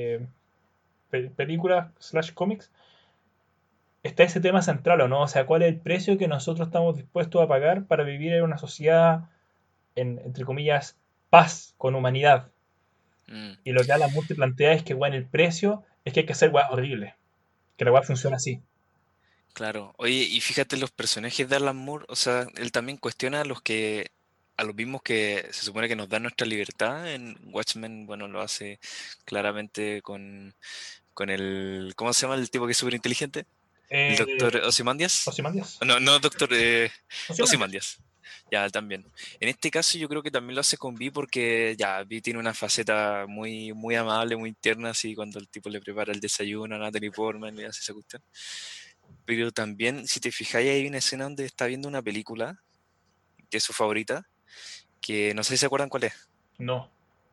películas slash cómics está ese tema central, ¿o no? O sea, ¿cuál es el precio que nosotros estamos dispuestos a pagar para vivir en una sociedad, entre comillas, paz, con humanidad? Mm, Y lo que Alan Moore te plantea es que, bueno, el precio es que hay que hacer weas horribles. Que la wea funciona así. claro. Oye, y fíjate los personajes de Alan Moore, o sea, él también cuestiona a los mismos que se supone que nos dan nuestra libertad. En Watchmen, bueno, lo hace claramente con el, ¿cómo se llama el tipo que es súper inteligente? El Eh, doctor Ozymandias. Ozymandias. No, no, doctor Ozymandias. Ozymandias. Ya, también. En este caso yo creo que también lo hace con Vi porque ya Vi tiene una faceta muy, muy amable, muy tierna, así cuando el tipo le prepara el desayuno a Natalie Portman y hace esa cuestión. Pero también, si te fijáis, hay una escena donde está viendo una película, que es su favorita, que no sé si se acuerdan cuál es. No.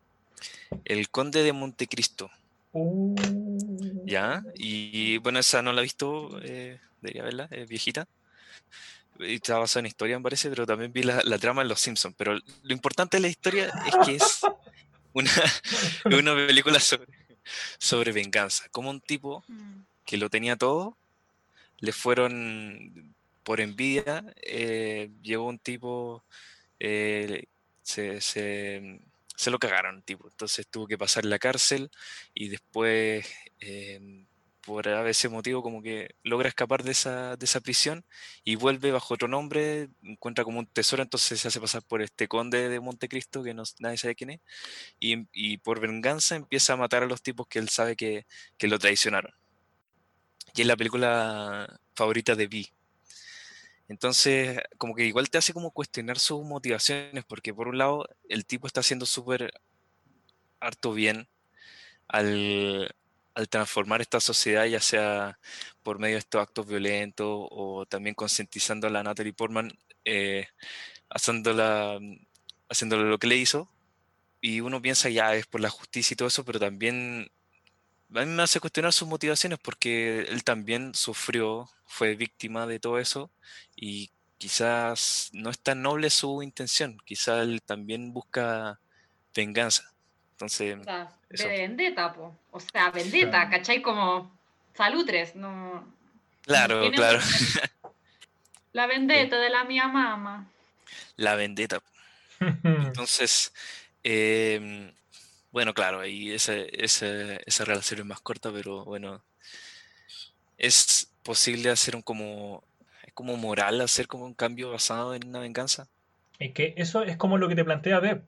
El Conde de Montecristo. Uh, ¿Ya? Y bueno, esa no la he visto, debería verla, es viejita. Y está basada en historia, me parece, pero también vi la trama en Los Simpsons. Pero lo importante de la historia es que es una, es una película sobre venganza. Como un tipo Mm. que lo tenía todo, le fueron, por envidia, llegó un tipo, se lo cagaron, tipo. Entonces tuvo que pasar la cárcel y después, por ese motivo, como que logra escapar de esa prisión y vuelve bajo otro nombre, encuentra como un tesoro, entonces se hace pasar por este conde de Montecristo, que no, nadie sabe quién es, y por venganza empieza a matar a los tipos que él sabe que lo traicionaron. Y es la película favorita de Vi. Entonces, como que igual te hace como cuestionar sus motivaciones, porque por un lado, el tipo está haciendo súper harto bien al, al transformar esta sociedad, ya sea por medio de estos actos violentos o también concientizando a la Natalie Portman, eh, haciéndola, haciéndole lo que le hizo. Y uno piensa ya es por la justicia y todo eso, pero también a mí me hace cuestionar sus motivaciones porque él también sufrió, fue víctima de todo eso y quizás no es tan noble su intención, quizás él también busca venganza. Entonces, O sea, ve eso. de vendetta, po. O sea, vendetta, Claro. ¿cachai? Como salutres, no, no Claro, tiene claro, otro. La sí, vendetta de la mía mamá. la vendetta. Entonces, em, bueno, claro, ahí esa relación es más corta, pero bueno, es posible hacer es como moral hacer como un cambio basado en una venganza. Es que eso es como lo que te plantea Beb.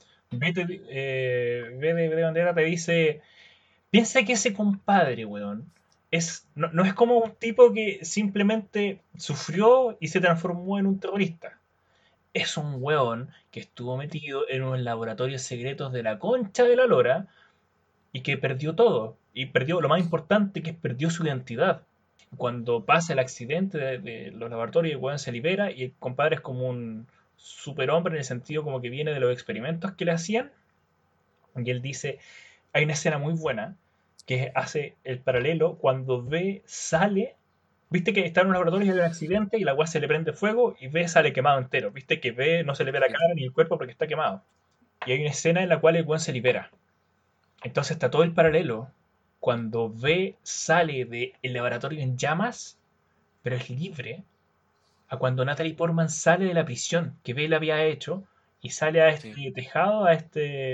B de Bandera te dice, piensa que ese compadre, weón, no es como un tipo que simplemente sufrió y se transformó en un terrorista. Es un weón que estuvo metido en unos laboratorios secretos de la concha de la lora y que perdió todo. Y perdió lo más importante, que es perdió su identidad. Cuando pasa el accidente de los laboratorios, el weón se libera y el compadre es como un superhombre en el sentido como que viene de los experimentos que le hacían. Y él dice, hay una escena muy buena que hace el paralelo cuando B sale. Viste que está en un laboratorio y hay un accidente y la weá se le prende fuego y B sale quemado entero. Viste que B no se le ve la Sí. cara ni el cuerpo porque está quemado. Y hay una escena en la cual el weón se libera. Entonces está todo el paralelo. Cuando B sale del laboratorio en llamas, pero es libre, a cuando Natalie Portman sale de la prisión que B le había hecho y sale a Sí. este tejado, a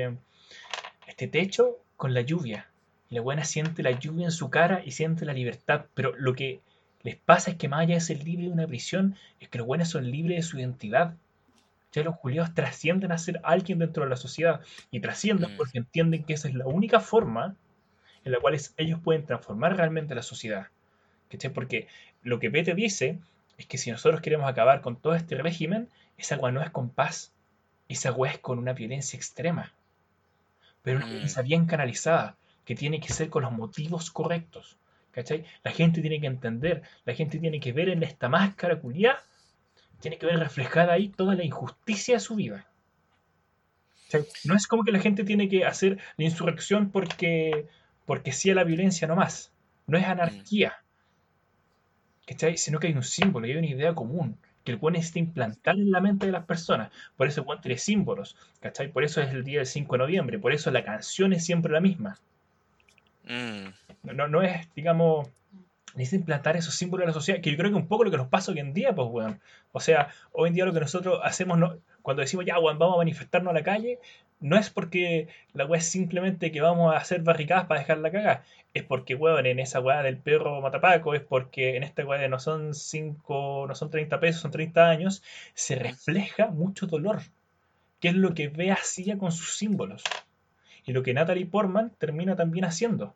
este techo con la lluvia. Y la buena siente la lluvia en su cara y siente la libertad. Pero lo que les pasa es que más allá de ser libre de una prisión, es que los buenos son libres de su identidad. Ya los culiados trascienden a ser alguien dentro de la sociedad. Y trascienden Mm, porque entienden que esa es la única forma en la cual ellos pueden transformar realmente la sociedad. ¿Cachai? Porque lo que Pete dice es que si nosotros queremos acabar con todo este régimen, esa agua no es con paz, esa agua es con una violencia extrema, pero una mm, violencia bien canalizada, que tiene que ser con los motivos correctos. ¿Cachai? La gente tiene que entender, la gente tiene que ver en esta máscara culiada, tiene que ver reflejada ahí toda la injusticia de su vida. ¿Cachai? No es como que la gente tiene que hacer la insurrección porque sí a la violencia nomás. No es mm, anarquía, ¿cachai? Sino que hay un símbolo y hay una idea común que el buen necesita implantar en la mente de las personas. Por eso el buen tiene símbolos, ¿cachai? Por eso es el día del 5 de noviembre, por eso la canción es siempre la misma. mm. No es, digamos, necesita implantar esos símbolos en la sociedad, que yo creo que un poco lo que nos pasa hoy en día, pues, weón. O sea, hoy en día lo que nosotros hacemos, cuando decimos, ya, weón, vamos a manifestarnos a la calle, no es porque la weá es simplemente que vamos a hacer barricadas para dejar la cagada. Es porque, weón, en esa weá del perro matapaco, es porque en esta weá de no son 5, no son 30 pesos, son 30 años, se refleja mucho dolor, que es lo que Bea hacía con sus símbolos. Y lo que Natalie Portman termina también haciendo.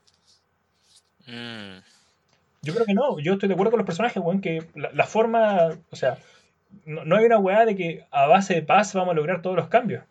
Mm. Yo creo que no, yo estoy de acuerdo con los personajes, weón, que la forma, o sea, no hay una weá de que a base de paz vamos a lograr todos los cambios.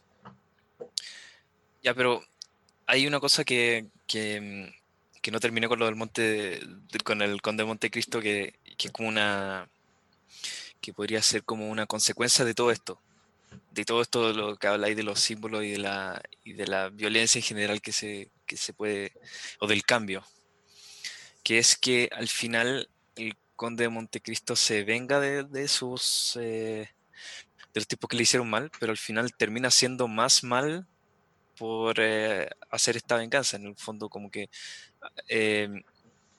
Ya, pero hay una cosa que no terminé con lo del con el Conde de Montecristo, que es como que podría ser como una consecuencia de todo esto de lo que habláis de los símbolos y de la violencia en general que se puede, o del cambio, que es que al final el Conde de Montecristo se venga de de los tipos que le hicieron mal, pero al final termina siendo más mal por hacer esta venganza. En el fondo, como que eh,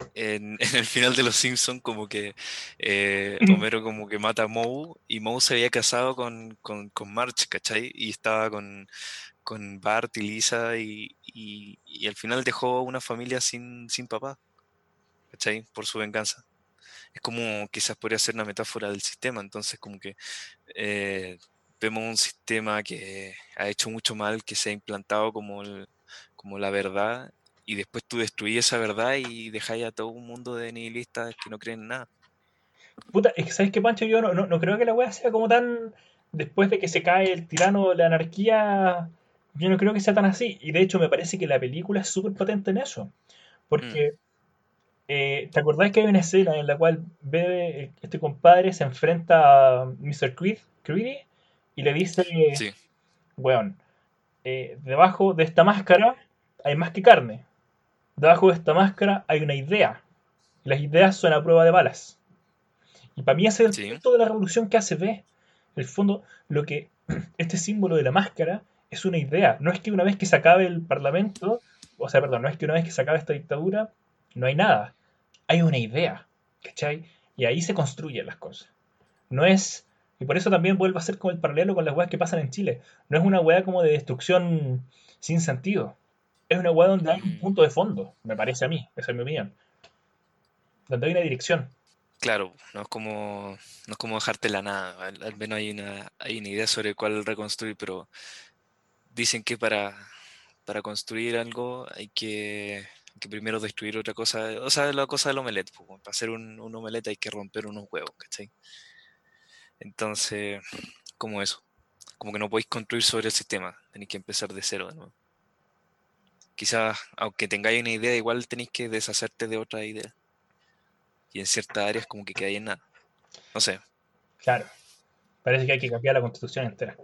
en el final de Los Simpsons como que Homero como que mata a Moe y Moe se había casado con Marge, ¿cachai? Y estaba con Bart y Lisa y al final dejó una familia sin papá, ¿cachai? Por su venganza. Es como quizás podría ser una metáfora del sistema, entonces como que eh, vemos un sistema que ha hecho mucho mal, que se ha implantado como la verdad, y después tú destruyes esa verdad y dejáis a todo un mundo de nihilistas que no creen en nada. Puta, es que ¿sabes qué, Pancho? Yo no creo que la wea sea como tan. Después de que se cae el tirano, la anarquía. Yo no creo que sea tan así. Y de hecho, me parece que la película es súper potente en eso. Mm, Porque, ¿te acordás que hay una escena en la cual Bebe, este compadre, se enfrenta a Mr. Creedy y le dice: sí, Weón, debajo de esta máscara hay más que carne. Debajo de esta máscara hay una idea. Y las ideas son a prueba de balas. Y para mí ese es el sí, punto de la revolución que hace B. En el fondo, lo que este símbolo de la máscara es una idea. No es que una vez que se acabe el parlamento, o sea, perdón, no es que una vez que se acabe esta dictadura, no hay nada. Hay una idea, ¿cachai? Y ahí se construyen las cosas. No es. Y por eso también vuelvo a ser como el paralelo con las weas que pasan en Chile. No es una wea como de destrucción sin sentido. Es una wea donde hay un mm, punto de fondo, me parece a mí, esa es mi opinión. Donde hay una dirección. claro, no es como dejarte la nada, al menos hay una idea sobre cuál reconstruir, pero dicen que para construir algo hay que primero destruir otra cosa, o sea, la cosa del omelette, pues, para hacer un omelette hay que romper unos huevos, ¿cachai? Entonces, como eso, como que no podéis construir sobre el sistema, tenéis que empezar de cero de nuevo. Quizás, aunque tengáis una idea, igual tenéis que deshacerte de otra idea, y en ciertas áreas como que quedáis en nada. No sé, Claro, parece que hay que cambiar la constitución entera.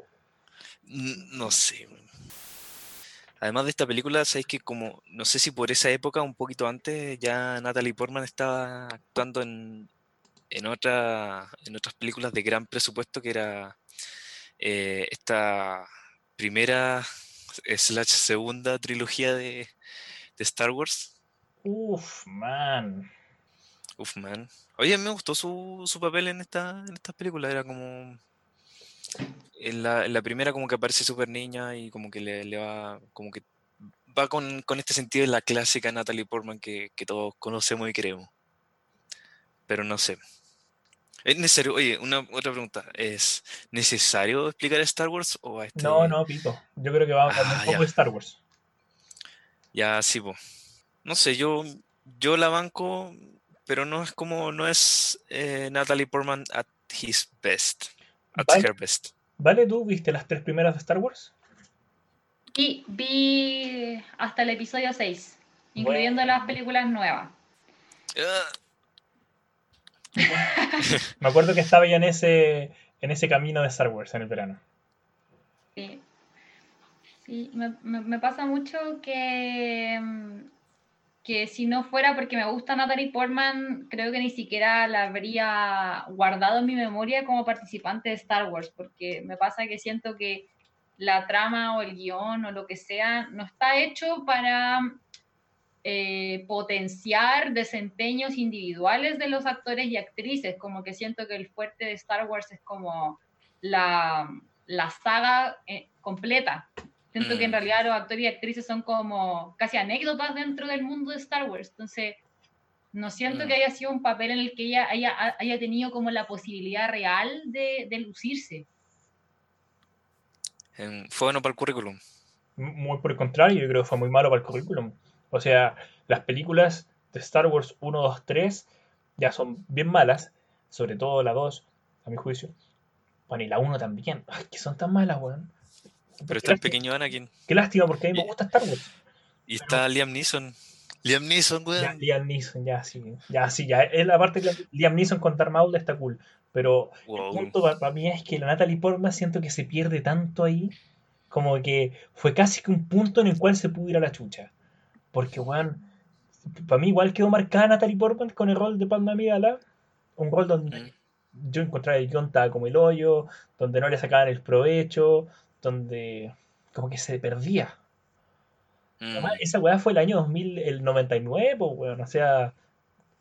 no sé. Además de esta película, sabéis que como, no sé si por esa época, un poquito antes, ya Natalie Portman estaba actuando en otras películas de gran presupuesto, que era esta primera slash segunda trilogía de Star Wars. Uf, man. Uf, man. Oye, me gustó su papel en esta película. Era como. En la primera, como que aparece súper niña y como que le va. Como que va con este sentido de la clásica Natalie Portman que todos conocemos y creemos. Pero no sé. ¿Es necesario? Oye, una otra pregunta. ¿Es necesario explicar Star Wars o a No, este? no, Pipo. Yo creo que va muy Ah, poco ya. de Star Wars. Ya, sí, po. No sé, yo la banco, pero no es como, no es Natalie Portman at his best, at ¿Vale? her best. ¿Vale? ¿Tú viste las tres primeras de Star Wars? Y vi hasta el episodio 6, incluyendo Bueno, las películas nuevas. Ah, bueno. Me acuerdo que estaba ya en ese camino de Star Wars en el verano. Sí, sí, me pasa mucho que si no fuera porque me gusta Natalie Portman, creo que ni siquiera la habría guardado en mi memoria como participante de Star Wars, porque me pasa que siento que la trama o el guión o lo que sea no está hecho para potenciar desempeños individuales de los actores y actrices, como que siento que el fuerte de Star Wars es como la saga completa. Siento que en mm, realidad los actores y actrices son como casi anécdotas dentro del mundo de Star Wars, entonces no siento mm. que haya sido un papel en el que ella haya tenido como la posibilidad real de lucirse. Fue bueno para el currículum. Muy por el contrario, yo creo que fue muy malo para el currículum. O sea, las películas de Star Wars 1, 2, 3 ya son bien malas, sobre todo la 2, a mi juicio. Bueno, y la uno también. Ay, que son tan malas, weón. Pero Qué está el lástima, pequeño Anakin. qué lástima, porque a mí me Y, gusta Star Wars. y Pero está Liam Neeson. Liam Neeson, ya weón. Liam Neeson, ya sí, ya sí, ya. Es la parte que Liam Neeson con Darth Maul está cool. Pero el Wow. punto para mí es que la Natalie Portman siento que se pierde tanto ahí, como que fue casi que un punto en el cual se pudo ir a la chucha. Porque, weón, para mí igual quedó marcada Natalie Portman con el rol de Padmé Amidala. Un rol Mm, donde yo encontraba el guion estaba como el hoyo, donde no le sacaban el provecho, donde como que se perdía. Además, mm. esa weá fue el año 2000, el 99, pues, weón. O sea,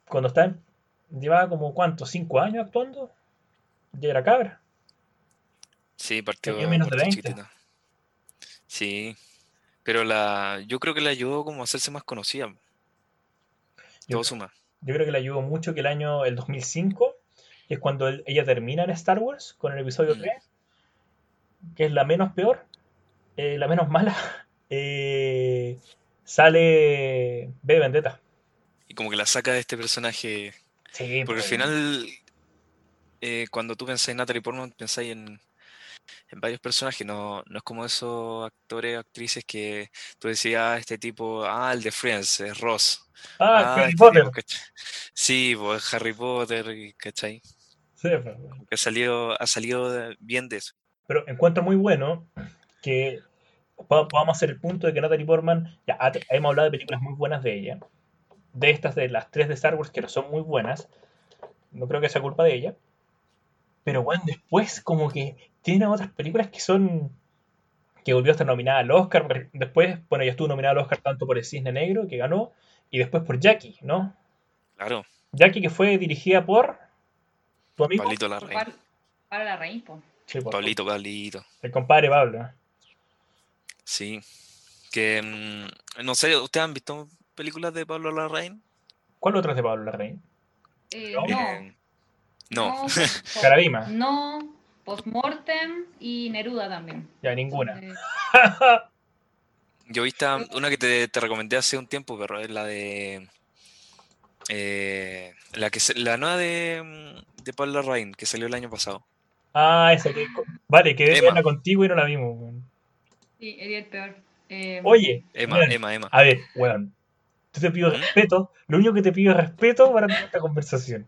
cuando estaba, llevaba como, ¿cuánto? ¿5 años actuando? Ya era cabra. Sí, Tenía partió, menos de partió 20. chiquitita. Sí, pero yo creo que le ayudó como a hacerse más conocida. Yo Todo creo, suma. yo creo que le ayudó mucho que el 2005, que es cuando ella termina en Star Wars con el episodio Mm. 3, que es la menos peor, la menos mala, eh, sale B Vendetta. Y como que la saca de este personaje. Sí, Porque al pues. final, cuando tú pensás en Natalie Portman, pensáis en varios personajes. No es como esos actores, actrices que tú decías, este tipo, el de Friends, es Ross. Harry Este tipo, Potter. ¿cachai? Sí, pues Harry Potter, ¿cachai? Sí, pues. Como que ha salido bien de eso. Pero encuentro muy bueno que podamos hacer el punto de que Natalie Portman, ya hemos hablado de películas muy buenas de ella, de estas de las tres de Star Wars que no son muy buenas, no creo que sea culpa de ella, pero bueno, después como que tiene otras películas que volvió a estar nominada al Oscar, después, bueno, ya estuvo nominada al Oscar tanto por El Cisne Negro, que ganó, y después por Jackie, ¿no? Claro, Jackie que fue dirigida por tu amigo, Pablito Por Larraín. para la raíz, po. sí, Pablito. el compadre Pablo, ¿no? Sí. Que, no sé, ¿ustedes han visto películas de Pablo Larraín? ¿Cuál otra es de Pablo Larraín? No, No, Eh, no. no, Caradima, no, Postmortem y Neruda también. ya Son ninguna. de... Yo vi una que te recomendé hace un tiempo, pero es la de la nueva de Pablo Larraín, que salió el año pasado. Esa que. Vale, quedé de Emma, verla contigo y no la vimos, weón. Sí, Eddie el peor. Oye, Emma, weón, Emma, Emma. a ver, weón, yo te pido ¿Mm? respeto, lo único que te pido es respeto para tener esta conversación.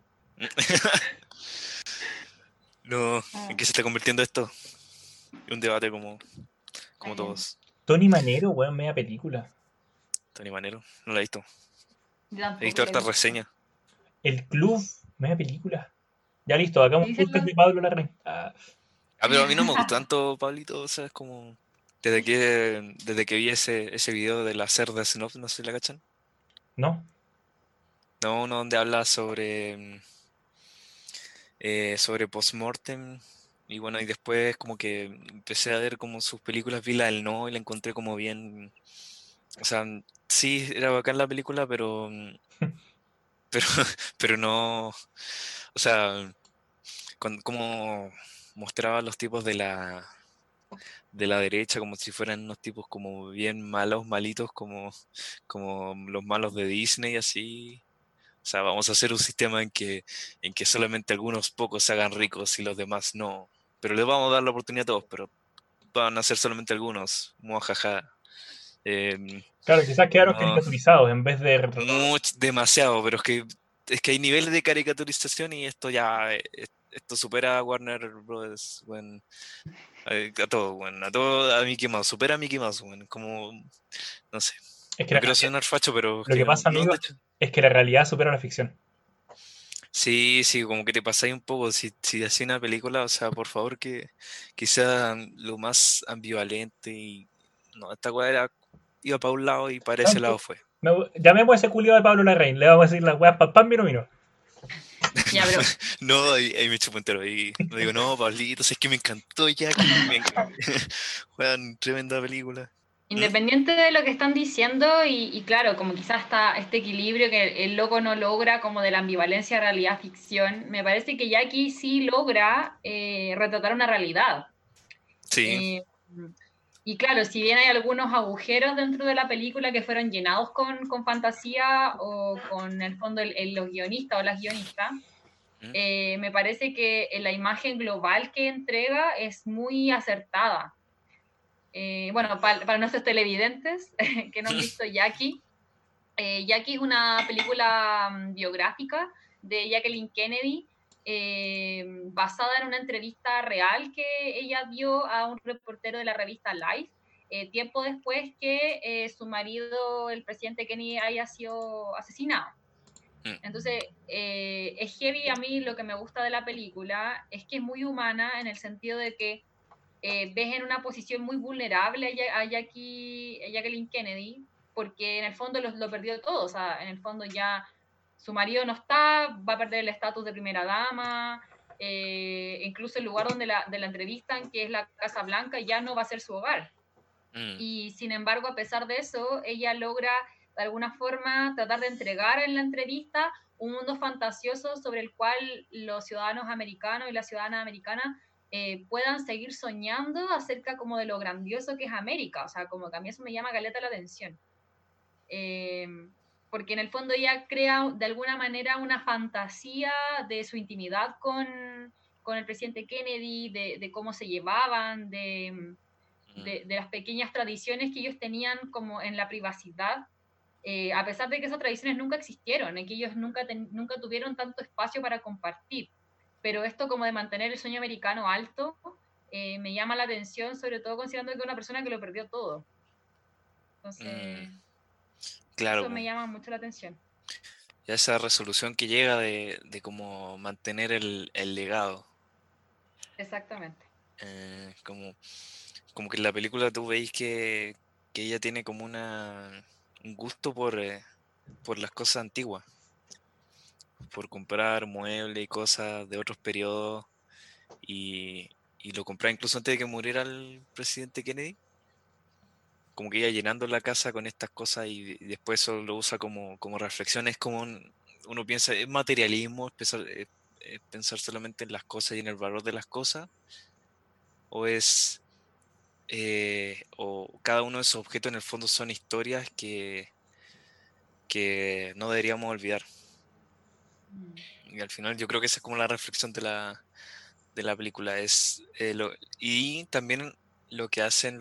No, ¿en Ah, qué se está convirtiendo esto? Un debate como allá. todos. Tony Manero, weón, media película. Tony Manero, no la he visto. Yo He tampoco visto la he hartas visto. reseñas. El Club, media película. Ya listo, hagamos Sí, puntos ¿cierto? de Pablo Larraín. Pero a mí no me gustó tanto, Pablito, o sea, es como. Desde que vi ese video de la cerda Snuff, no sé si la cachan. ¿No? No, uno donde habla sobre postmortem. Y bueno, y después como que empecé a ver como sus películas, vi la del No y la encontré como bien. O sea, sí, era bacán la película, pero, pero no. O sea, como mostraba a los tipos de la derecha como si fueran unos tipos como bien malos, malitos, como los malos de Disney, así. O sea, vamos a hacer un sistema en que solamente algunos pocos se hagan ricos y los demás no. Pero les vamos a dar la oportunidad a todos, pero van a ser solamente algunos. Muajaja. Em, Claro, quizás quedaron no, caricaturizados en vez de retratados. demasiado, pero es que hay niveles de caricaturización y esto ya, esto supera a Warner Bros. Bueno, a todo, bueno, a todo, a Mickey Mouse, supera a Mickey Mouse, bueno, como, no sé, Es que no quiero sonar facho, pero es lo que que no, pasa, no, amigo, de hecho. es que la realidad supera la ficción. Sí, sí, como que te pasáis un poco. Si hacía una película, o sea, por favor que sea lo más ambivalente y. No, esta weá iba para un lado y para ese ¿Saben lado qué? fue. Llamemos a ese culiado de Pablo Larraín, le vamos a decir las weas pam pam vino vino. Ya, pero No, ahí me chupo entero. Ahí no digo, no, Pablito, si es que me encantó Jackie. Weón, tremenda película. ¿Mm? independiente de lo que están diciendo, y claro, como quizás está este equilibrio que el loco no logra, como de la ambivalencia realidad-ficción, me parece que Jackie sí logra retratar una realidad. Sí. Eh, y claro, si bien hay algunos agujeros dentro de la película que fueron llenados con fantasía o con el fondo los guionistas o las guionistas, ¿Mm? me parece que la imagen global que entrega es muy acertada. Bueno, para nuestros televidentes que no han visto Jackie, Jackie es una película biográfica de Jacqueline Kennedy, basada en una entrevista real que ella dio a un reportero de la revista Life, tiempo después que su marido, el presidente Kennedy, haya sido asesinado. ¿Mm? Entonces, es heavy. A mí lo que me gusta de la película es que es muy humana en el sentido de que ves en una posición muy vulnerable a Jacqueline Kennedy, porque en el fondo lo perdió todo. O sea, en el fondo ya su marido no está, va a perder el estatus de primera dama, incluso el lugar donde la entrevistan, que es la Casa Blanca, ya no va a ser su hogar. Y sin embargo, a pesar de eso, ella logra de alguna forma tratar de entregar en la entrevista un mundo fantasioso sobre el cual los ciudadanos americanos y las ciudadanas americanas puedan seguir soñando acerca como de lo grandioso que es América. O sea, como que a mí eso me llama caleta la atención. Porque en el fondo ella crea de alguna manera una fantasía de su intimidad con el presidente Kennedy, de cómo se llevaban, de las pequeñas tradiciones que ellos tenían como en la privacidad, a pesar de que esas tradiciones nunca existieron, que ellos nunca tuvieron tanto espacio para compartir. Pero esto como de mantener el sueño americano alto, me llama la atención, sobre todo considerando que es una persona que lo perdió todo. Entonces, claro, eso me llama mucho la atención. Ya esa resolución que llega de cómo mantener el legado. Exactamente. Como que en la película tú veis que ella tiene como un gusto por las cosas antiguas, por comprar muebles y cosas de otros periodos, y lo compraba incluso antes de que muriera el presidente Kennedy. Como que iba llenando la casa con estas cosas y después eso lo usa como reflexión. Es como uno piensa, ¿es materialismo? ¿Es pensar solamente en las cosas y en el valor de las cosas? ¿O es o cada uno de esos objetos en el fondo son historias que no deberíamos olvidar? Y al final yo creo que esa es como la reflexión de la película. Y también lo que hacen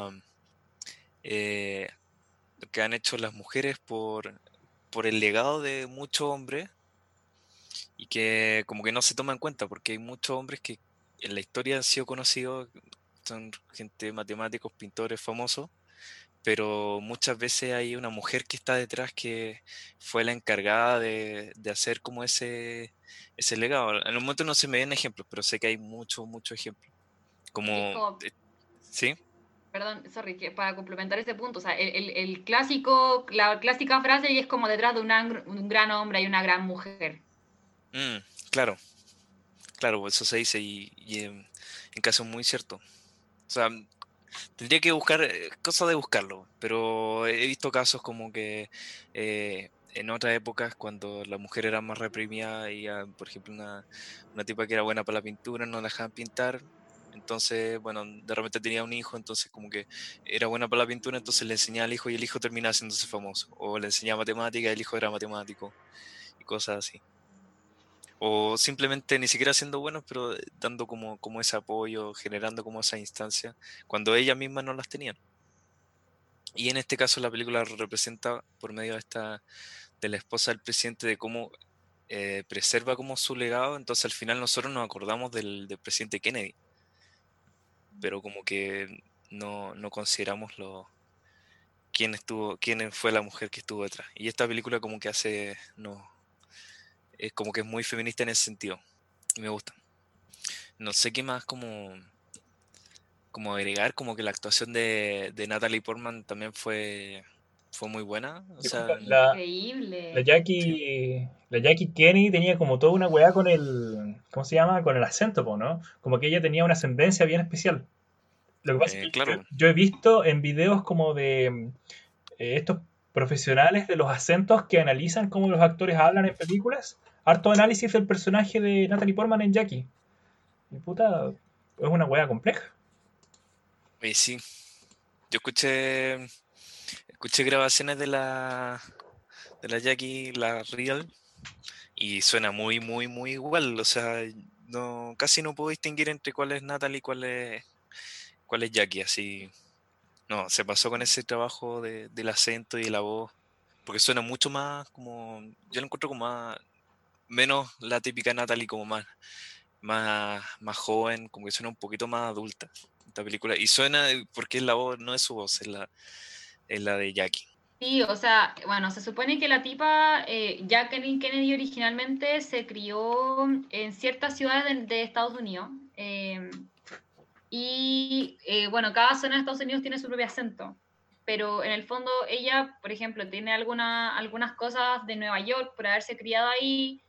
lo que han hecho las mujeres por el legado de muchos hombres, y que como que no se toma en cuenta, porque hay muchos hombres que en la historia han sido conocidos, son gente matemáticos, pintores famosos, pero muchas veces hay una mujer que está detrás que fue la encargada de hacer como ese legado. En el momento no se me ven ejemplos, pero sé que hay muchos ejemplos. Y es Como, como, ¿sí? perdón, sorry, que para complementar ese punto, o sea, el clásico, la clásica frase y es como detrás de un gran hombre hay una gran mujer. Claro, claro, eso se dice y en caso muy cierto. O sea, tendría que buscar, cosa de buscarlo, pero he visto casos como que en otras épocas, cuando la mujer era más reprimida y, por ejemplo, una tipa que era buena para la pintura, no la dejaban pintar. Entonces, bueno, de repente tenía un hijo, entonces como que era buena para la pintura, entonces le enseñaba al hijo y el hijo terminaba haciéndose famoso. O le enseñaba matemática y el hijo era matemático y cosas así. O simplemente ni siquiera siendo buenos, pero dando como ese apoyo, generando como esa instancia, cuando ellas mismas no las tenían. Y en este caso la película representa por medio de la esposa del presidente, de cómo preserva como su legado. Entonces al final nosotros nos acordamos del presidente Kennedy, pero como que no consideramos quién fue la mujer que estuvo detrás. Y esta película como que no, es como que es muy feminista en ese sentido. Y me gusta. No sé qué más como agregar, como que la actuación de Natalie Portman también fue muy buena. O Disculpa, sea, Increíble. sí. La Jackie Kennedy tenía como toda una weá con el, ¿cómo se llama? Con el acento, po, ¿no? Como que ella tenía una ascendencia bien especial. Lo que pasa es que Claro, yo he visto en videos como de estos profesionales de los acentos que analizan cómo los actores hablan en películas, harto análisis del personaje de Natalie Portman en Jackie. Y puta, es una weá compleja. sí. Yo escuché grabaciones de la Jackie, la Real, y suena muy, muy, muy igual. O sea, no, casi no puedo distinguir entre cuál es Natalie y cuál es Jackie. Así, no, se pasó con ese trabajo del acento y de la voz, porque suena mucho más como, yo lo encuentro como menos la típica Natalie, como más joven, como que suena un poquito más adulta esta película. Y suena, porque es la voz, no es su voz, es la de Jackie. Sí, o sea, bueno, se supone que la tipa, Jacqueline Kennedy originalmente se crió en ciertas ciudades de Estados Unidos. Y bueno, cada zona de Estados Unidos tiene su propio acento. pero en el fondo ella, por ejemplo, tiene algunas cosas de Nueva York por haberse criado ahí.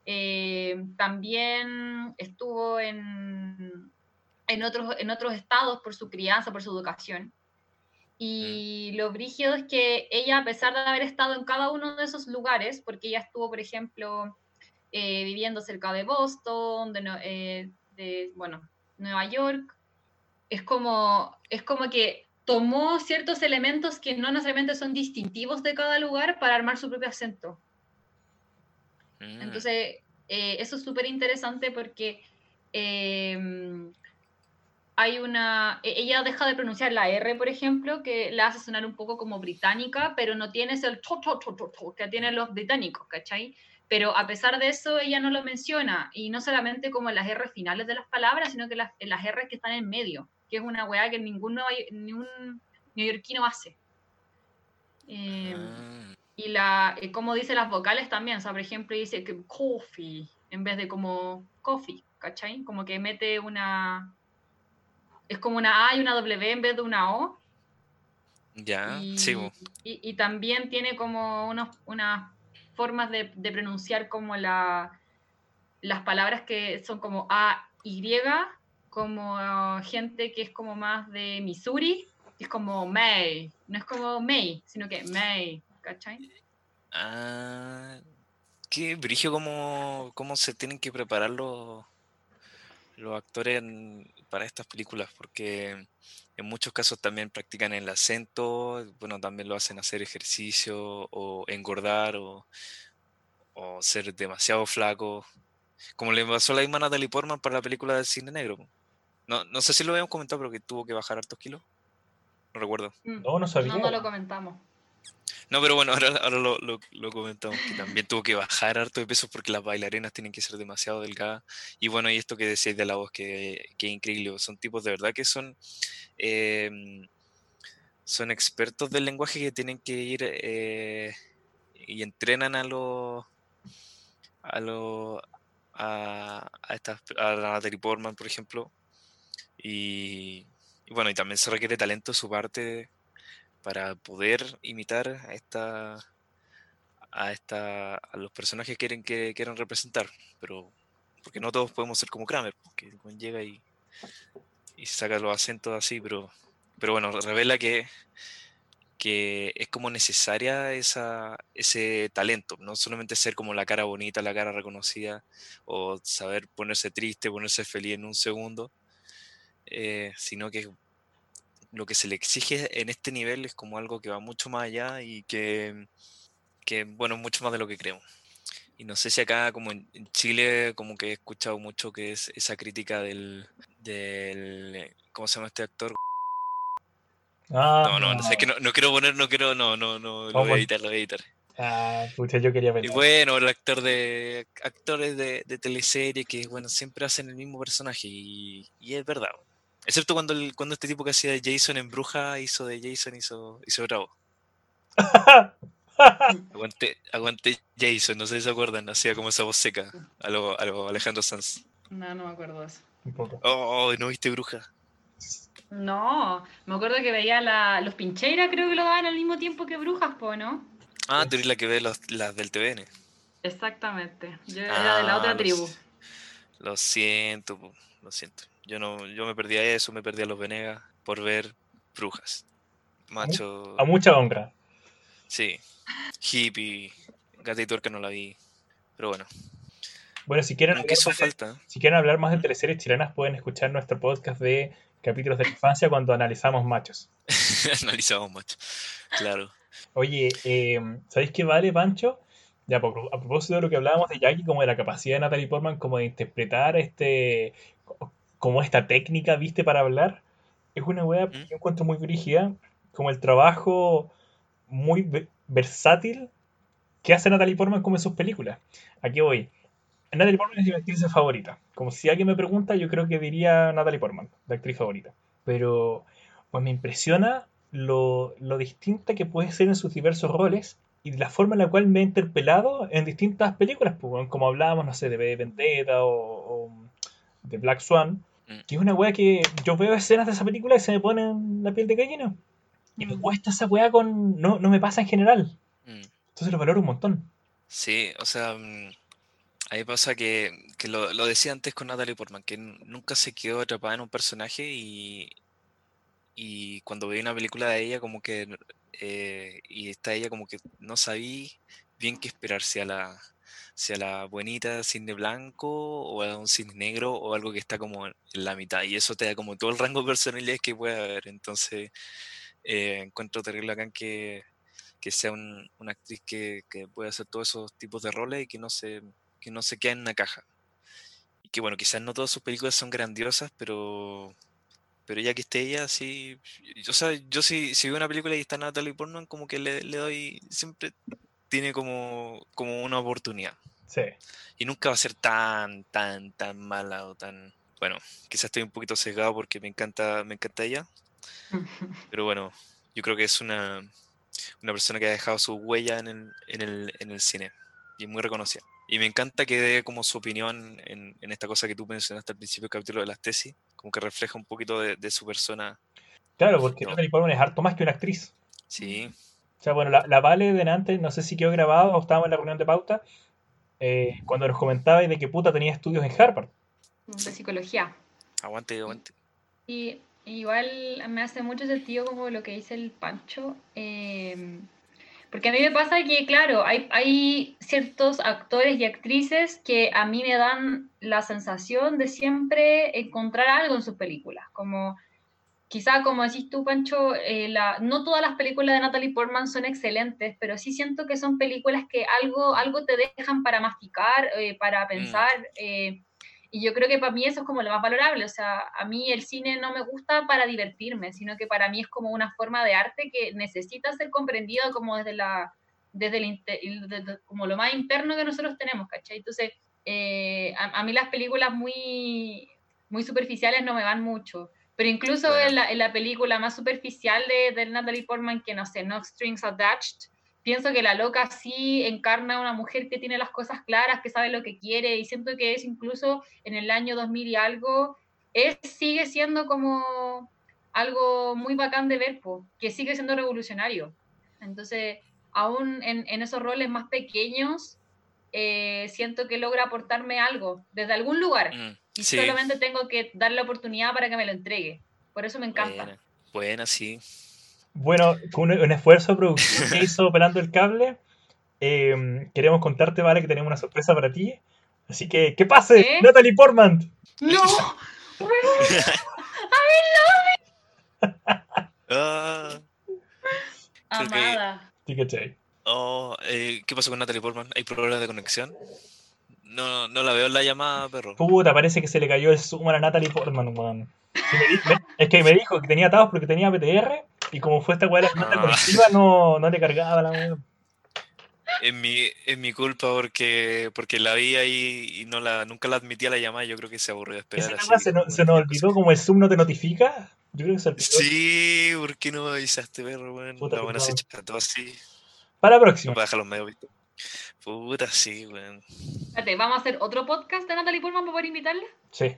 También estuvo en otros estados por su crianza, por su educación. Y lo brígido es que ella, a pesar de haber estado en cada uno de esos lugares, porque ella estuvo, por ejemplo, viviendo cerca de Boston, Nueva York, es como que tomó ciertos elementos que no necesariamente son distintivos de cada lugar para armar su propio acento. Entonces, eso es súper interesante porque ella deja de pronunciar la R, por ejemplo, que la hace sonar un poco como británica, pero no tiene ese que tienen los británicos, ¿cachai? Pero a pesar de eso, ella no lo menciona, y no solamente como en las R finales de las palabras, sino que en las R que están en medio, que es una weá que ningún neoyorquino hace. Y como dice las vocales también, o sea, por ejemplo, dice que coffee, en vez de como coffee, ¿cachai? Como que mete es como una A y una W en vez de una O. Ya, sí. Y también tiene como unas formas de pronunciar como las palabras que son como A, Y, como gente que es como más de Missouri, es como May, no es como May, sino que May, ¿cachai? Qué brillo cómo se tienen que preparar los actores para estas películas, porque en muchos casos también practican el acento, bueno, también lo hacen hacer ejercicio o engordar o ser demasiado flaco, como le pasó a la misma Natalie Portman para la película del Cine Negro. No sé si lo habíamos comentado, pero que tuvo que bajar hartos kilos, no recuerdo. No sabía. No lo comentamos. No, pero bueno, ahora lo comentamos, que también tuvo que bajar harto de peso porque las bailarinas tienen que ser demasiado delgadas. Y bueno, y esto que decíais de la voz, que es increíble, son tipos de verdad que son expertos del lenguaje que tienen que ir y entrenan a la Natalie Portman, por ejemplo. Y bueno, y también se requiere talento de su parte para poder imitar a los personajes que quieren representar, pero porque no todos podemos ser como Kramer, porque llega y se saca los acentos así, pero bueno, revela que es como necesaria ese talento, no solamente ser como la cara bonita, la cara reconocida, o saber ponerse triste, ponerse feliz en un segundo, sino que lo que se le exige en este nivel es como algo que va mucho más allá y que bueno, mucho más de lo que creemos. Y no sé si acá, como en Chile, como que he escuchado mucho que es esa crítica ¿cómo se llama este actor? No sé, que no quiero poner, no, lo voy a editar, lo voy a editar. Pucha, yo quería Y pensar. bueno, actores de teleserie que, bueno, siempre hacen el mismo personaje y es verdad. Excepto cuando este tipo que hacía de Jason en Bruja hizo de Jason, hizo Bravo. Aguante Jason, no sé si se acuerdan, hacía como esa voz seca a lo Alejandro Sanz. No me acuerdo de eso. Un poco. Oh, ¿no viste Bruja? No, me acuerdo que veía los Pincheira, creo que lo daban al mismo tiempo que Brujas, ¿no? Tú eres la que ve las del TVN. Exactamente, yo era de la otra tribu. Lo siento, lo siento. Yo me perdí a eso, me perdí a los Venegas por ver Brujas. Macho, A mucha honra. sí. Hippie, Gata y Tuerca no la vi. Pero bueno, Bueno, si quieren como que eso falta. si quieren hablar más de teleseries chilenas, pueden escuchar nuestro podcast de capítulos de la infancia cuando analizamos machos. Analizamos macho. Claro. Oye, ¿sabéis qué vale, Pancho? Ya, a propósito de lo que hablábamos de Jackie, como de la capacidad de Natalie Portman, como de interpretar como esta técnica, ¿viste? Para hablar, es una wea que yo encuentro muy brígida, como el trabajo muy versátil que hace Natalie Portman como en sus películas. Aquí voy. Natalie Portman es mi actriz favorita. Como si alguien me pregunta, yo creo que diría Natalie Portman, la actriz favorita. Pero pues me impresiona lo distinta que puede ser en sus diversos roles y la forma en la cual me ha interpelado en distintas películas, pues, bueno, como hablábamos, no sé, de V de Vendetta o de Black Swan, que es una wea que yo veo escenas de esa película y se me pone en la piel de gallina. Y me Mm. cuesta esa weá con... No, no me pasa en general. Mm. Entonces lo valoro un montón. Sí, o sea, a mí pasa que lo decía antes con Natalie Portman, que nunca se quedó atrapada en un personaje y cuando veía una película de ella como que y está ella como que no sabía bien qué esperar, si a la buenita cisne blanco o a un cisne negro o algo que está como en la mitad y eso te da como todo el rango de personalidades que puede haber. Entonces encuentro terrible acá que sea una actriz que pueda hacer todos esos tipos de roles y que no se quede en una caja. Y que bueno, quizás no todas sus películas son grandiosas, pero ya que esté ella, sí. O sea, yo si veo una película y está Natalie Portman, como que le doy. Siempre tiene como una oportunidad. Sí. Y nunca va a ser tan mala o tan. Bueno, quizás estoy un poquito sesgado porque me encanta ella. Pero bueno, yo creo que es una persona que ha dejado su huella en el cine. Y es muy reconocida. Y me encanta que dé como su opinión en esta cosa que tú mencionaste al principio del capítulo de las tesis, como que refleja un poquito de su persona. Claro, porque No, Natalie Portman es harto más que una actriz. sí. O sea, bueno, la Vale delante, no sé si quedó grabado o estábamos en la reunión de pauta, cuando nos comentaba de que puta tenía estudios en Harvard. De psicología. Aguante, aguante. Y igual me hace mucho sentido como lo que dice el Pancho. Porque a mí me pasa que, claro, hay ciertos actores y actrices que a mí me dan la sensación de siempre encontrar algo en sus películas. Como, quizá como decís tú, Pancho, no todas las películas de Natalie Portman son excelentes, pero sí siento que son películas que Mm, algo te dejan para masticar, para mm, pensar. Y yo creo que para mí eso es como lo más valorable. O sea, a mí el cine no me gusta para divertirme, sino que para mí es como una forma de arte que necesita ser comprendida como desde como lo más interno que nosotros tenemos, ¿cachai? Entonces, a mí las películas muy superficiales no me van mucho. Pero incluso buena. en la película más superficial de Natalie Portman, que no sé, No Strings Attached, pienso que la loca sí encarna a una mujer que tiene las cosas claras, que sabe lo que quiere, y siento que es incluso en el año 2000 y algo, sigue siendo como algo muy bacán de ver, que sigue siendo revolucionario. Entonces, aún en esos roles más pequeños, siento que logra aportarme algo desde algún lugar y Sí, solamente tengo que dar la oportunidad para que me lo entregue. Por eso me encanta. buena. Buena, sí. Bueno, con un esfuerzo de producción que hizo operando el cable, queremos contarte, Vale, que tenemos una sorpresa para ti. Así que pase, ¿Eh? Natalie Portman. ¡No! Ah, creo que. Amada. Sí, ¿cachai? Oh, ¿qué pasó con Natalie Portman? ¿Hay problemas de conexión? No, no la veo en la llamada, perro. Puta, parece que se le cayó el zoom a la Natalie Portman, weón. Sí, es que me dijo que tenía atados porque tenía PTR y como fue esta weá de la tormenta Ah, colectiva, no, no le cargaba la weá. es mi culpa porque la vi ahí y nunca la admití a la llamada. Yo creo que se aburrió de Esa esperar, así weá dijo se nos cualquier cosa. olvidó como el zoom no te notifica. Yo creo que se olvidó. Sí, ¿por qué no me avisaste, perro, weón? Puta, La buena se perdón. echa todo así. Para la No próxima. puede dejar los medios, ¿viste? Puta, sí, weón. Espérate, ¿vamos a hacer otro podcast de Natalie Portman para poder invitarla? Sí.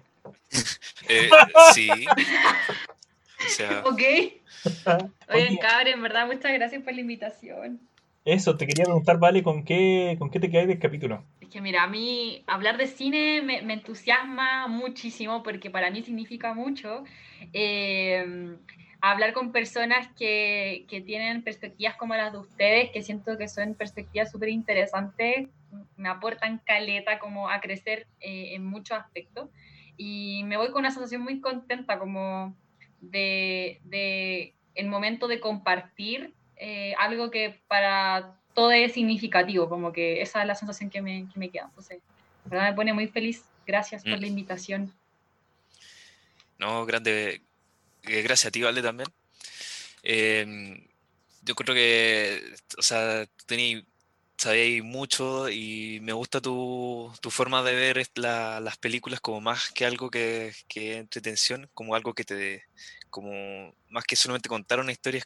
Sí, o sea, Ok. Oigan, Oye, cabrón, en verdad, muchas gracias por la invitación. eso, te quería preguntar, Vale, con qué te quedas del capítulo? Es que mira, a mí hablar de cine me entusiasma muchísimo porque para mí significa mucho. Eh, Hablar con personas que tienen perspectivas como las de ustedes, que siento que son perspectivas súper interesantes, me aportan caleta como a crecer en muchos aspectos. Y me voy con una sensación muy contenta como de el momento de compartir algo que para todo es significativo, como que esa es la sensación que me queda. Entonces, la verdad me pone muy feliz. Gracias por mm, la invitación. no, grande. Gracias a ti, Vale, también. Em, yo creo que, o sea, sabéis mucho y me gusta tu forma de ver las películas como más que algo que entretención, como algo que como más que solamente contar una historia, es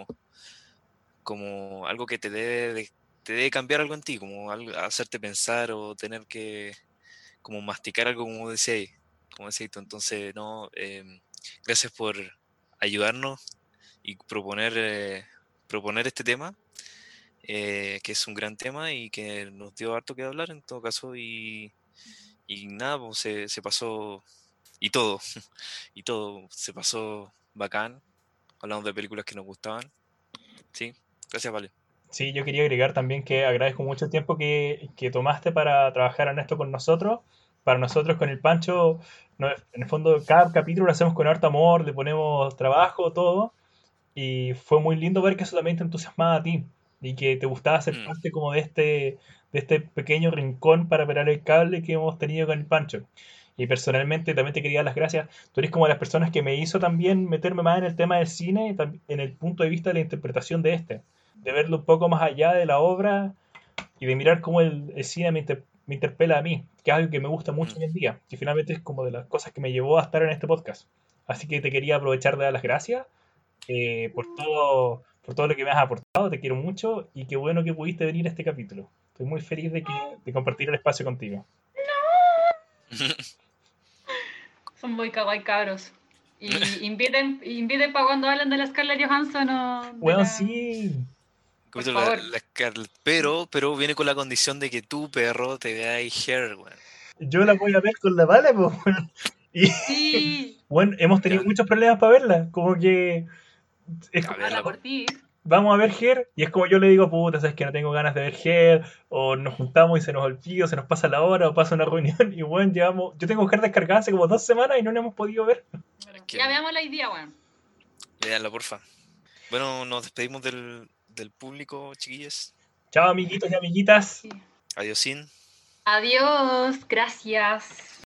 como algo que te debe cambiar algo en ti, como algo, hacerte pensar o tener que, como masticar algo, como decías tú. Entonces, no, gracias por ayudarnos y proponer este tema, que es un gran tema y que nos dio harto que hablar en todo caso. Y nada, pues se pasó, y todo, y todo, se pasó bacán. Hablamos de películas que nos gustaban. Sí, gracias, Vale. Sí, yo quería agregar también que agradezco mucho el tiempo que tomaste para trabajar en esto con nosotros. Para nosotros con el Pancho, en el fondo cada capítulo lo hacemos con harto amor, le ponemos trabajo, todo. Y fue muy lindo ver que eso también te entusiasmaba a ti y que te gustaba ser Mm, parte como de este pequeño rincón para pelar el cable que hemos tenido con el Pancho. Y personalmente también te quería dar las gracias. Tú eres como de las personas que me hizo también meterme más en el tema del cine, en el punto de vista de la interpretación de este, de verlo un poco más allá de la obra y de mirar cómo el cine me interpela a mí, que es algo que me gusta mucho mm. hoy en día, que finalmente es como de las cosas que me llevó a estar en este podcast. Así que te quería aprovechar de dar las gracias por todo lo que me has aportado, te quiero mucho y qué bueno que pudiste venir a este capítulo. Estoy muy feliz de compartir el espacio contigo. Son muy kawaii cabros. Y inviten para cuando hablan de la Scarlett Johansson o de Bueno, la... sí, Por Capítulo favor. la Scarlett, pero viene con la condición de que tu perro te vea ahí hair, weón. yo la voy a ver con la bala, pues, bueno. Y Sí, bueno, hemos tenido Ya, muchos problemas para verla, como que es a como, habla verla, por po. ti. vamos a ver Her y es como yo le digo, puta, sabes que no tengo ganas de ver Her, o nos juntamos y se nos olvida, o se nos pasa la hora, o pasa una reunión, y bueno, yo tengo Her descargada hace como 2 semanas y no la hemos podido ver. Es Ya que, veamos la idea, weón. veanla, porfa. Bueno, nos despedimos del público, chiquillos. Chao, amiguitos y amiguitas. Adiósín. Adiós, gracias.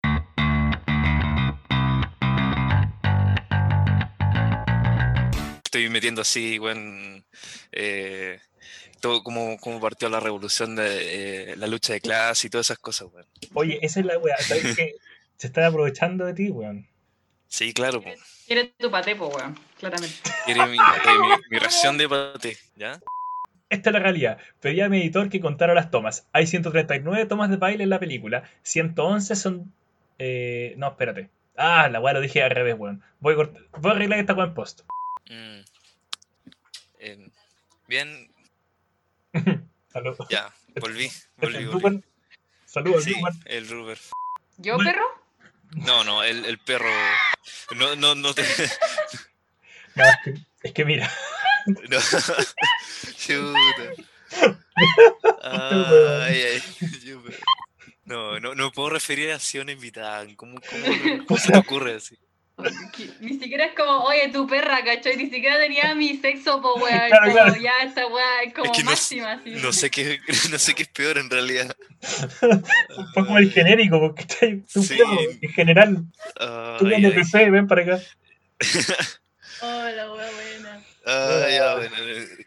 Estoy metiendo así, weón, eh, todo como partió la revolución de la lucha de clase y todas esas cosas, weón. Oye, esa es la weá, ¿sabes qué? Se están aprovechando de ti, weón. Sí, claro, po. Quieres tu patepo, weón, claramente. Quiere mi paté, mi ración de paté, ¿ya? Esta es la realidad. Pedí a mi editor que contara las tomas. Hay 139 tomas de baile en la película. 111 son... no, espérate. Ah, la weá lo dije al revés, weón. Voy a arreglar esta weá en post. Mm, eh, bien, Salud. ya, Este, volví, este es volví, el volví. Ruben. Saludos, Sí, Ruben. el Ruber. ¿Yo, perro? No, el perro. No te. No, es que mira. No. Chuta. Este weón. Ay, ay. yo- no puedo referir así a una invitada. ¿Cómo se te ocurre así? Ni siquiera es como, oye, tu perra, ¿cachai? Ni siquiera tenía mi sexo, po, weón. Claro, Como, claro. ya, esta weá es Es como que máxima, así. no sé qué, no sé qué es peor en realidad. Fue como el Ay, genérico, porque tu perro, sí. en general. Tú Ay, cuando ay. te sé, ven para acá. Oh, la weá buena. Ay, ya, Ah, bueno.